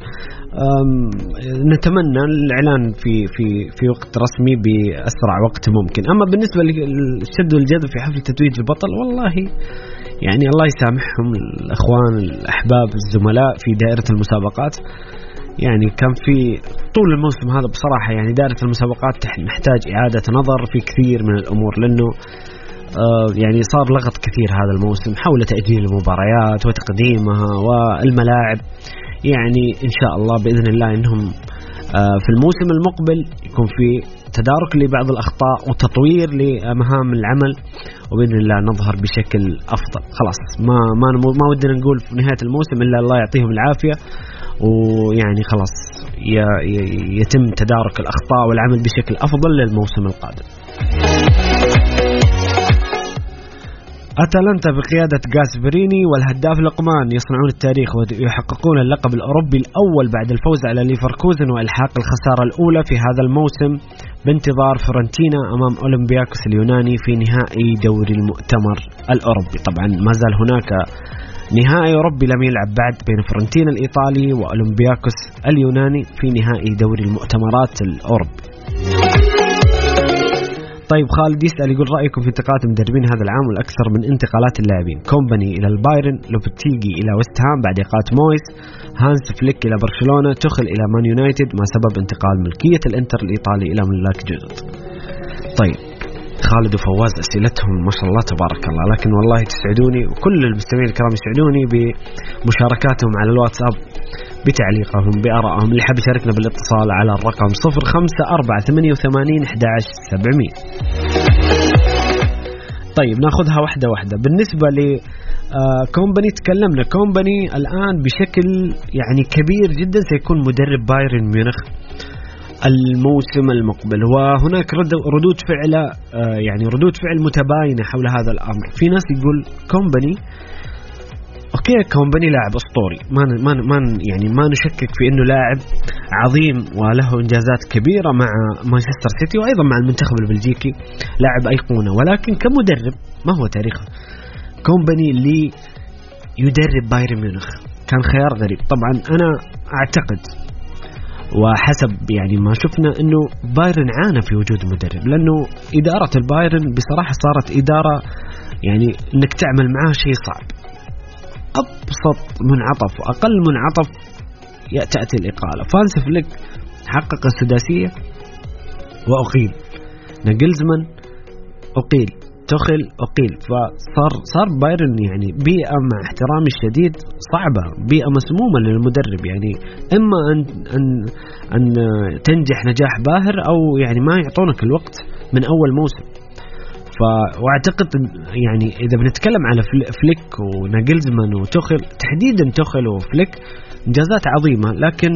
نتمنى الإعلان في وقت رسمي بأسرع وقت ممكن. أما بالنسبة للشد والجذب في حفل تتويج البطل، والله يعني الله يسامحهم الأخوان الأحباب الزملاء في دائرة المسابقات. يعني كان في طول الموسم هذا بصراحة يعني دائرة المسابقات نحتاج إعادة نظر في كثير من الأمور، لأنه يعني صار لغط كثير هذا الموسم حول تأجيل المباريات وتقديمها والملاعب. يعني إن شاء الله بإذن الله إنهم في الموسم المقبل يكون في تدارك لبعض الأخطاء وتطوير لمهام العمل، وبإذن الله نظهر بشكل أفضل. خلاص ما ودنا نقول في نهاية الموسم إلا الله يعطيهم العافية، ويعني خلاص يتم تدارك الأخطاء والعمل بشكل أفضل للموسم القادم. أتلانتا بقيادة غاسبريني والهداف لقمان يصنعون التاريخ ويحققون اللقب الأوروبي الأول بعد الفوز على ليفركوزن وإلحاق الخسارة الأولى في هذا الموسم بانتظار فرنتينا أمام أولمبياكوس اليوناني في نهائي دوري المؤتمر الأوروبي. طبعا ما زال هناك نهائي أوروبي لم يلعب بعد بين فرنتينا الإيطالي وأولمبياكوس اليوناني في نهائي دوري المؤتمرات الأوروبي. طيب خالد يسأل يقول رأيكم في انتقالات المدربين هذا العام والأكثر من انتقالات اللاعبين؟ كومباني إلى البايرن، لوبتيجي إلى ويست هام بعد إقالة مويس، هانس فليك إلى برشلونة، تخل إلى مان يونايتد، ما سبب انتقال ملكية الإنتر الإيطالي إلى ملاك جدد؟ طيب خالد وفواز أسئلتهم ما شاء الله تبارك الله، لكن والله تسعدوني وكل المستمعين الكرام يسعدوني بمشاركاتهم على الواتساب بتعليقهم بآرائهم. اللي حاب يشاركنا بالاتصال على الرقم 0548811700. طيب ناخذها واحدة واحدة. بالنسبة لكومباني تكلمنا، كومباني الآن بشكل يعني كبير جدا سيكون مدرب بايرن ميونخ الموسم المقبل، وهناك ردود فعل يعني ردود فعل متباينة حول هذا الأمر. في ناس يقول كومباني اوكي، كومباني لاعب اسطوري، ما نشكك في انه لاعب عظيم وله انجازات كبيره مع مانشستر سيتي وايضا مع المنتخب البلجيكي، لاعب ايقونه، ولكن كمدرب ما هو تاريخه. كومباني اللي يدرب بايرن ميونخ كان خيار غريب. طبعا انا اعتقد وحسب يعني ما شفنا انه بايرن عانى في وجود مدرب، لانه اداره البايرن بصراحه صارت اداره يعني انك تعمل معها شيء صعب. أبسط منعطف وأقل منعطف تأتي الإقالة. فانس فليك حقق السداسية وأقيل، ناجلزمان أقيل، توخيل أقيل. فصار بايرن يعني بيئة مع احترامي الشديد صعبة، بيئة مسمومة للمدرب. يعني إما أن تنجح نجاح باهر أو يعني ما يعطونك الوقت من أول موسم. واعتقد يعني إذا بنتكلم على فليك وناجلزمان وتوخيل تحديدا، توخيل وفليك إنجازات عظيمة، لكن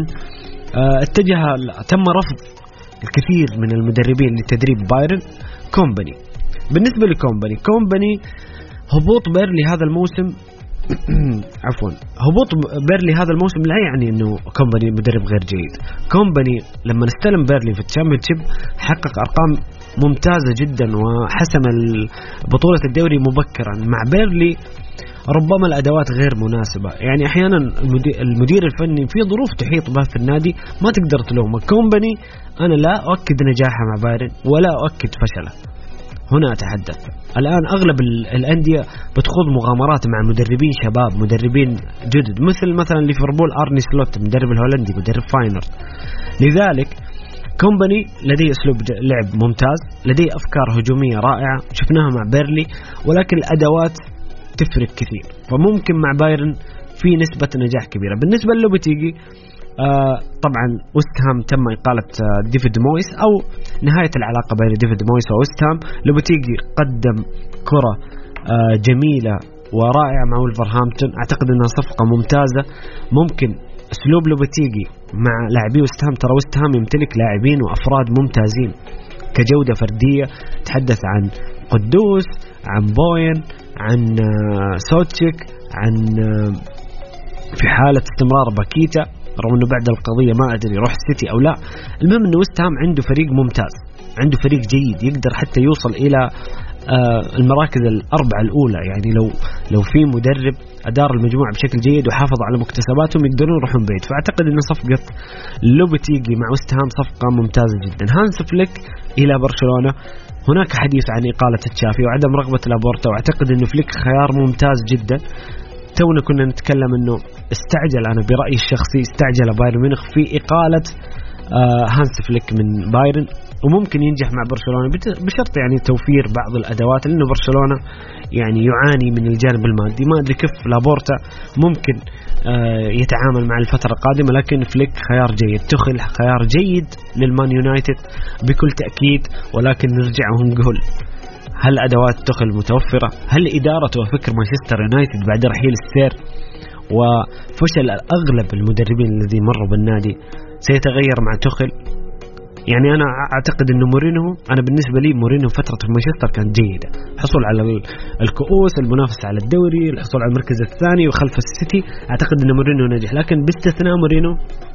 تم رفض الكثير من المدربين لتدريب بايرن. كومباني، بالنسبة لكومباني هبوط بيرلي هذا الموسم عفوا هبوط بيرلي هذا الموسم لا يعني انه كومباني مدرب غير جيد. كومباني لما استلم بيرلي في الشامبيونشيب حقق ارقام ممتازة جدا وحسم بطولة الدوري مبكرا. مع بيرلي ربما الادوات غير مناسبة، يعني احيانا المدير الفني في ظروف تحيط به في النادي ما تقدر تلومه. كومباني انا لا اؤكد نجاحه مع بايرن ولا اؤكد فشله، هنا أتحدث. الآن أغلب الأندية بتخوض مغامرات مع مدربين شباب، مدربين جدد، مثلا ليفربول أرني سلوت مدرب الهولندي، مدرب فاينر. لذلك كومباني لديه أسلوب لعب ممتاز، لديه أفكار هجومية رائعة شفناها مع بيرلي، ولكن الأدوات تفرق كثير. فممكن مع بايرن في نسبة نجاح كبيرة. بالنسبة لوبتيجي طبعا وستهام تم إقالة ديفيد مويس أو نهاية العلاقة بين ديفيد مويس ووستهام. لوبتيجي قدم كرة جميلة ورائعة مع ولفرهامبتون، أعتقد أنها صفقة ممتازة. ممكن أسلوب لوبتيجي مع لاعبي وستهام، ترى وستهام يمتلك لاعبين وأفراد ممتازين كجودة فردية، تحدث عن قدوس، عن بوين، عن سوتشيك، عن في حالة استمرار باكيتا، رغم أنه بعد القضية ما أدري يروح السيتي أو لا. المهم أنه وستهام عنده فريق ممتاز، عنده فريق جيد يقدر حتى يوصل إلى المراكز الأربعة الأولى. يعني لو في مدرب أدار المجموعة بشكل جيد وحافظ على مكتسباتهم يقدرون يروحون بعيد. فأعتقد أن صفقة لوبتيجي مع وستهام صفقة ممتازة جدا. هانس فليك إلى برشلونة، هناك حديث عن إقالة تشافي وعدم رغبة لابورتا، وأعتقد أنه فليك خيار ممتاز جدا. تونا كنا نتكلم أنه استعجل، أنا برأيي الشخصي استعجل بايرن ميونخ في إقالة هانس فليك من بايرن، وممكن ينجح مع برشلونة بشرط يعني توفير بعض الأدوات، لأنه برشلونة يعني يعاني من الجانب المادي. ما أدري كيف لابورتا ممكن يتعامل مع الفترة القادمة، لكن فليك خيار جيد. توخيل خيار جيد للمان يونايتد بكل تأكيد، ولكن نرجع ونقول هل أدوات توخيل متوفرة؟ هل إدارة وفكر مانشستر يونايتد بعد رحيل السير وفشل أغلب المدربين الذين مروا بالنادي سيتغير مع توخيل؟ يعني أنا أعتقد أنه مورينو، أنا بالنسبة لي مورينو فترة في مانشستر كانت جيدة، حصول على الكؤوس، المنافسة على الدوري، الحصول على المركز الثاني وخلف السيتي. أعتقد أن مورينو نجح، لكن باستثناء مورينو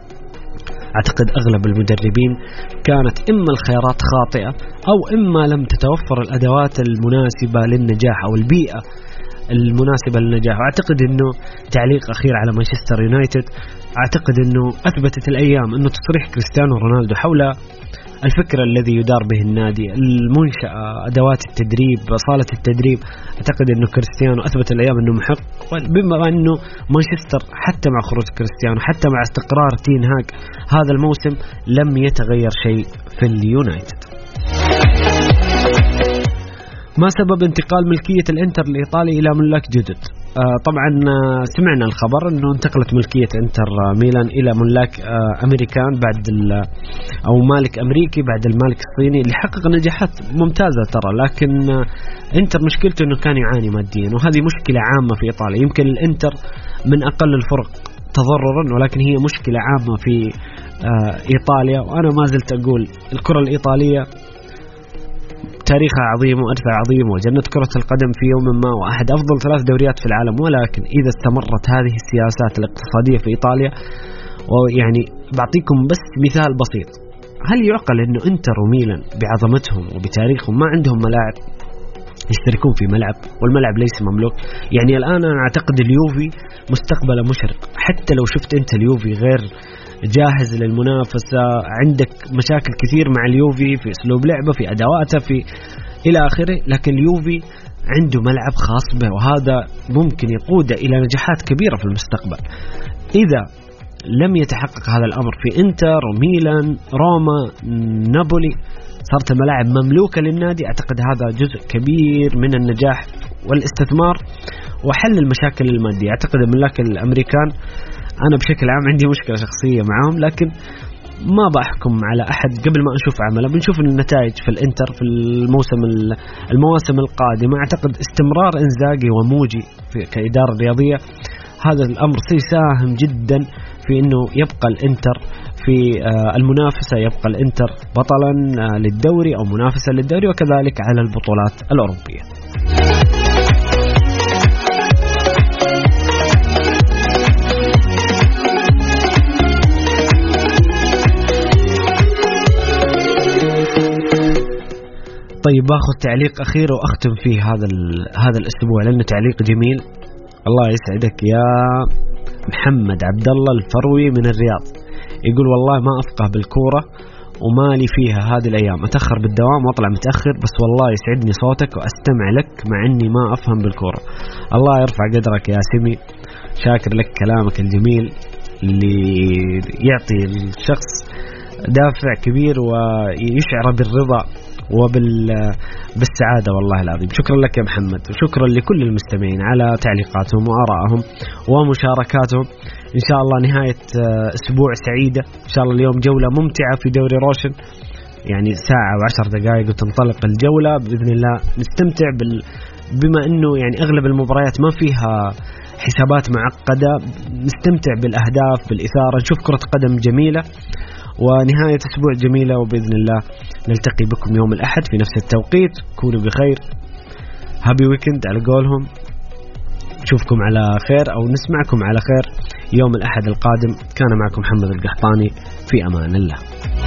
أعتقد أغلب المدربين كانت إما الخيارات خاطئة أو إما لم تتوفر الأدوات المناسبة للنجاح أو البيئة المناسبة للنجاح. أعتقد أنه تعليق أخير على مانشستر يونايتد، أعتقد أنه أثبتت الأيام أنه تصريح كريستيانو رونالدو حول الفكر الذي يدار به النادي، المنشأة، أدوات التدريب، صالة التدريب، أعتقد أنه كريستيانو أثبت الأيام أنه محق. بما أنه مانشستر حتى مع خروج كريستيانو، حتى مع استقرار تين هاج هذا الموسم، لم يتغير شيء في اليونايتد. ما سبب انتقال ملكية الانتر الإيطالي إلى ملاك جدد؟ طبعا سمعنا الخبر أنه انتقلت ملكية انتر ميلان إلى ملاك أمريكان بعد أو مالك أمريكي بعد المالك الصيني اللي حقق نجاحات ممتازة ترى، لكن انتر مشكلته أنه كان يعاني ماديا، وهذه مشكلة عامة في إيطاليا. يمكن الانتر من أقل الفرق تضررا، ولكن هي مشكلة عامة في إيطاليا. وأنا ما زلت أقول الكرة الإيطالية تاريخها عظيم وأرثها عظيم، وجنة كرة القدم في يوم ما وأحد أفضل 3 دوريات في العالم. ولكن إذا استمرت هذه السياسات الاقتصادية في إيطاليا، ويعني بعطيكم بس مثال بسيط، هل يعقل أنه إنتر وميلان بعظمتهم وبتاريخهم ما عندهم ملاعب يشتركون في ملعب، والملعب ليس مملوك؟ يعني الآن أنا أعتقد اليوفي مستقبله مشرق. حتى لو شفت أنت اليوفي غير جاهز للمنافسة، عندك مشاكل كثير مع اليوفي في أسلوب لعبه، في أدواته، في إلى آخره، لكن اليوفي عنده ملعب خاص به، وهذا ممكن يقود إلى نجاحات كبيرة في المستقبل. إذا لم يتحقق هذا الأمر في إنتر وميلان روما نابولي، صارت الملاعب مملوكة للنادي. أعتقد هذا جزء كبير من النجاح والاستثمار وحل المشاكل المادية. أعتقد الملاك الأمريكان، أنا بشكل عام عندي مشكلة شخصية معهم، لكن ما بحكم على أحد قبل ما أشوف عمله. بنشوف النتائج في الإنتر في المواسم القادمة. أعتقد استمرار إنزاغي وموجي كإدارة رياضية هذا الأمر سيساهم جدا في أنه يبقى الإنتر في المنافسة، يبقى الإنتر بطلا للدوري أو منافسة للدوري، وكذلك على البطولات الأوروبية. طيب باخذ تعليق أخير وأختم فيه هذا الأسبوع لأنه تعليق جميل. الله يسعدك يا محمد عبد الله الفروي من الرياض، يقول والله ما أفقه بالكورة ومالي فيها هذه الأيام، أتأخر بالدوام وأطلع متأخر، بس والله يسعدني صوتك وأستمع لك مع أني ما أفهم بالكورة. الله يرفع قدرك يا سمي، شاكر لك كلامك الجميل اللي يعطي الشخص دافع كبير ويشعر بالرضا بالسعادة. والله العظيم شكرا لك يا محمد، وشكرا لكل المستمعين على تعليقاتهم وآرائهم ومشاركاتهم. إن شاء الله نهاية أسبوع سعيدة، إن شاء الله اليوم جولة ممتعة في دوري روشن، يعني ساعة و10 دقائق وتنطلق الجولة بإذن الله. نستمتع بما أنه يعني أغلب المباريات ما فيها حسابات معقدة، نستمتع بالأهداف بالإثارة، نشوف كرة قدم جميلة ونهاية أسبوع جميلة، وبإذن الله نلتقي بكم يوم الأحد في نفس التوقيت. كونوا بخير، هابي ويكند على قولهم، نشوفكم على خير أو نسمعكم على خير يوم الأحد القادم. كان معكم محمد القحطاني، في أمان الله.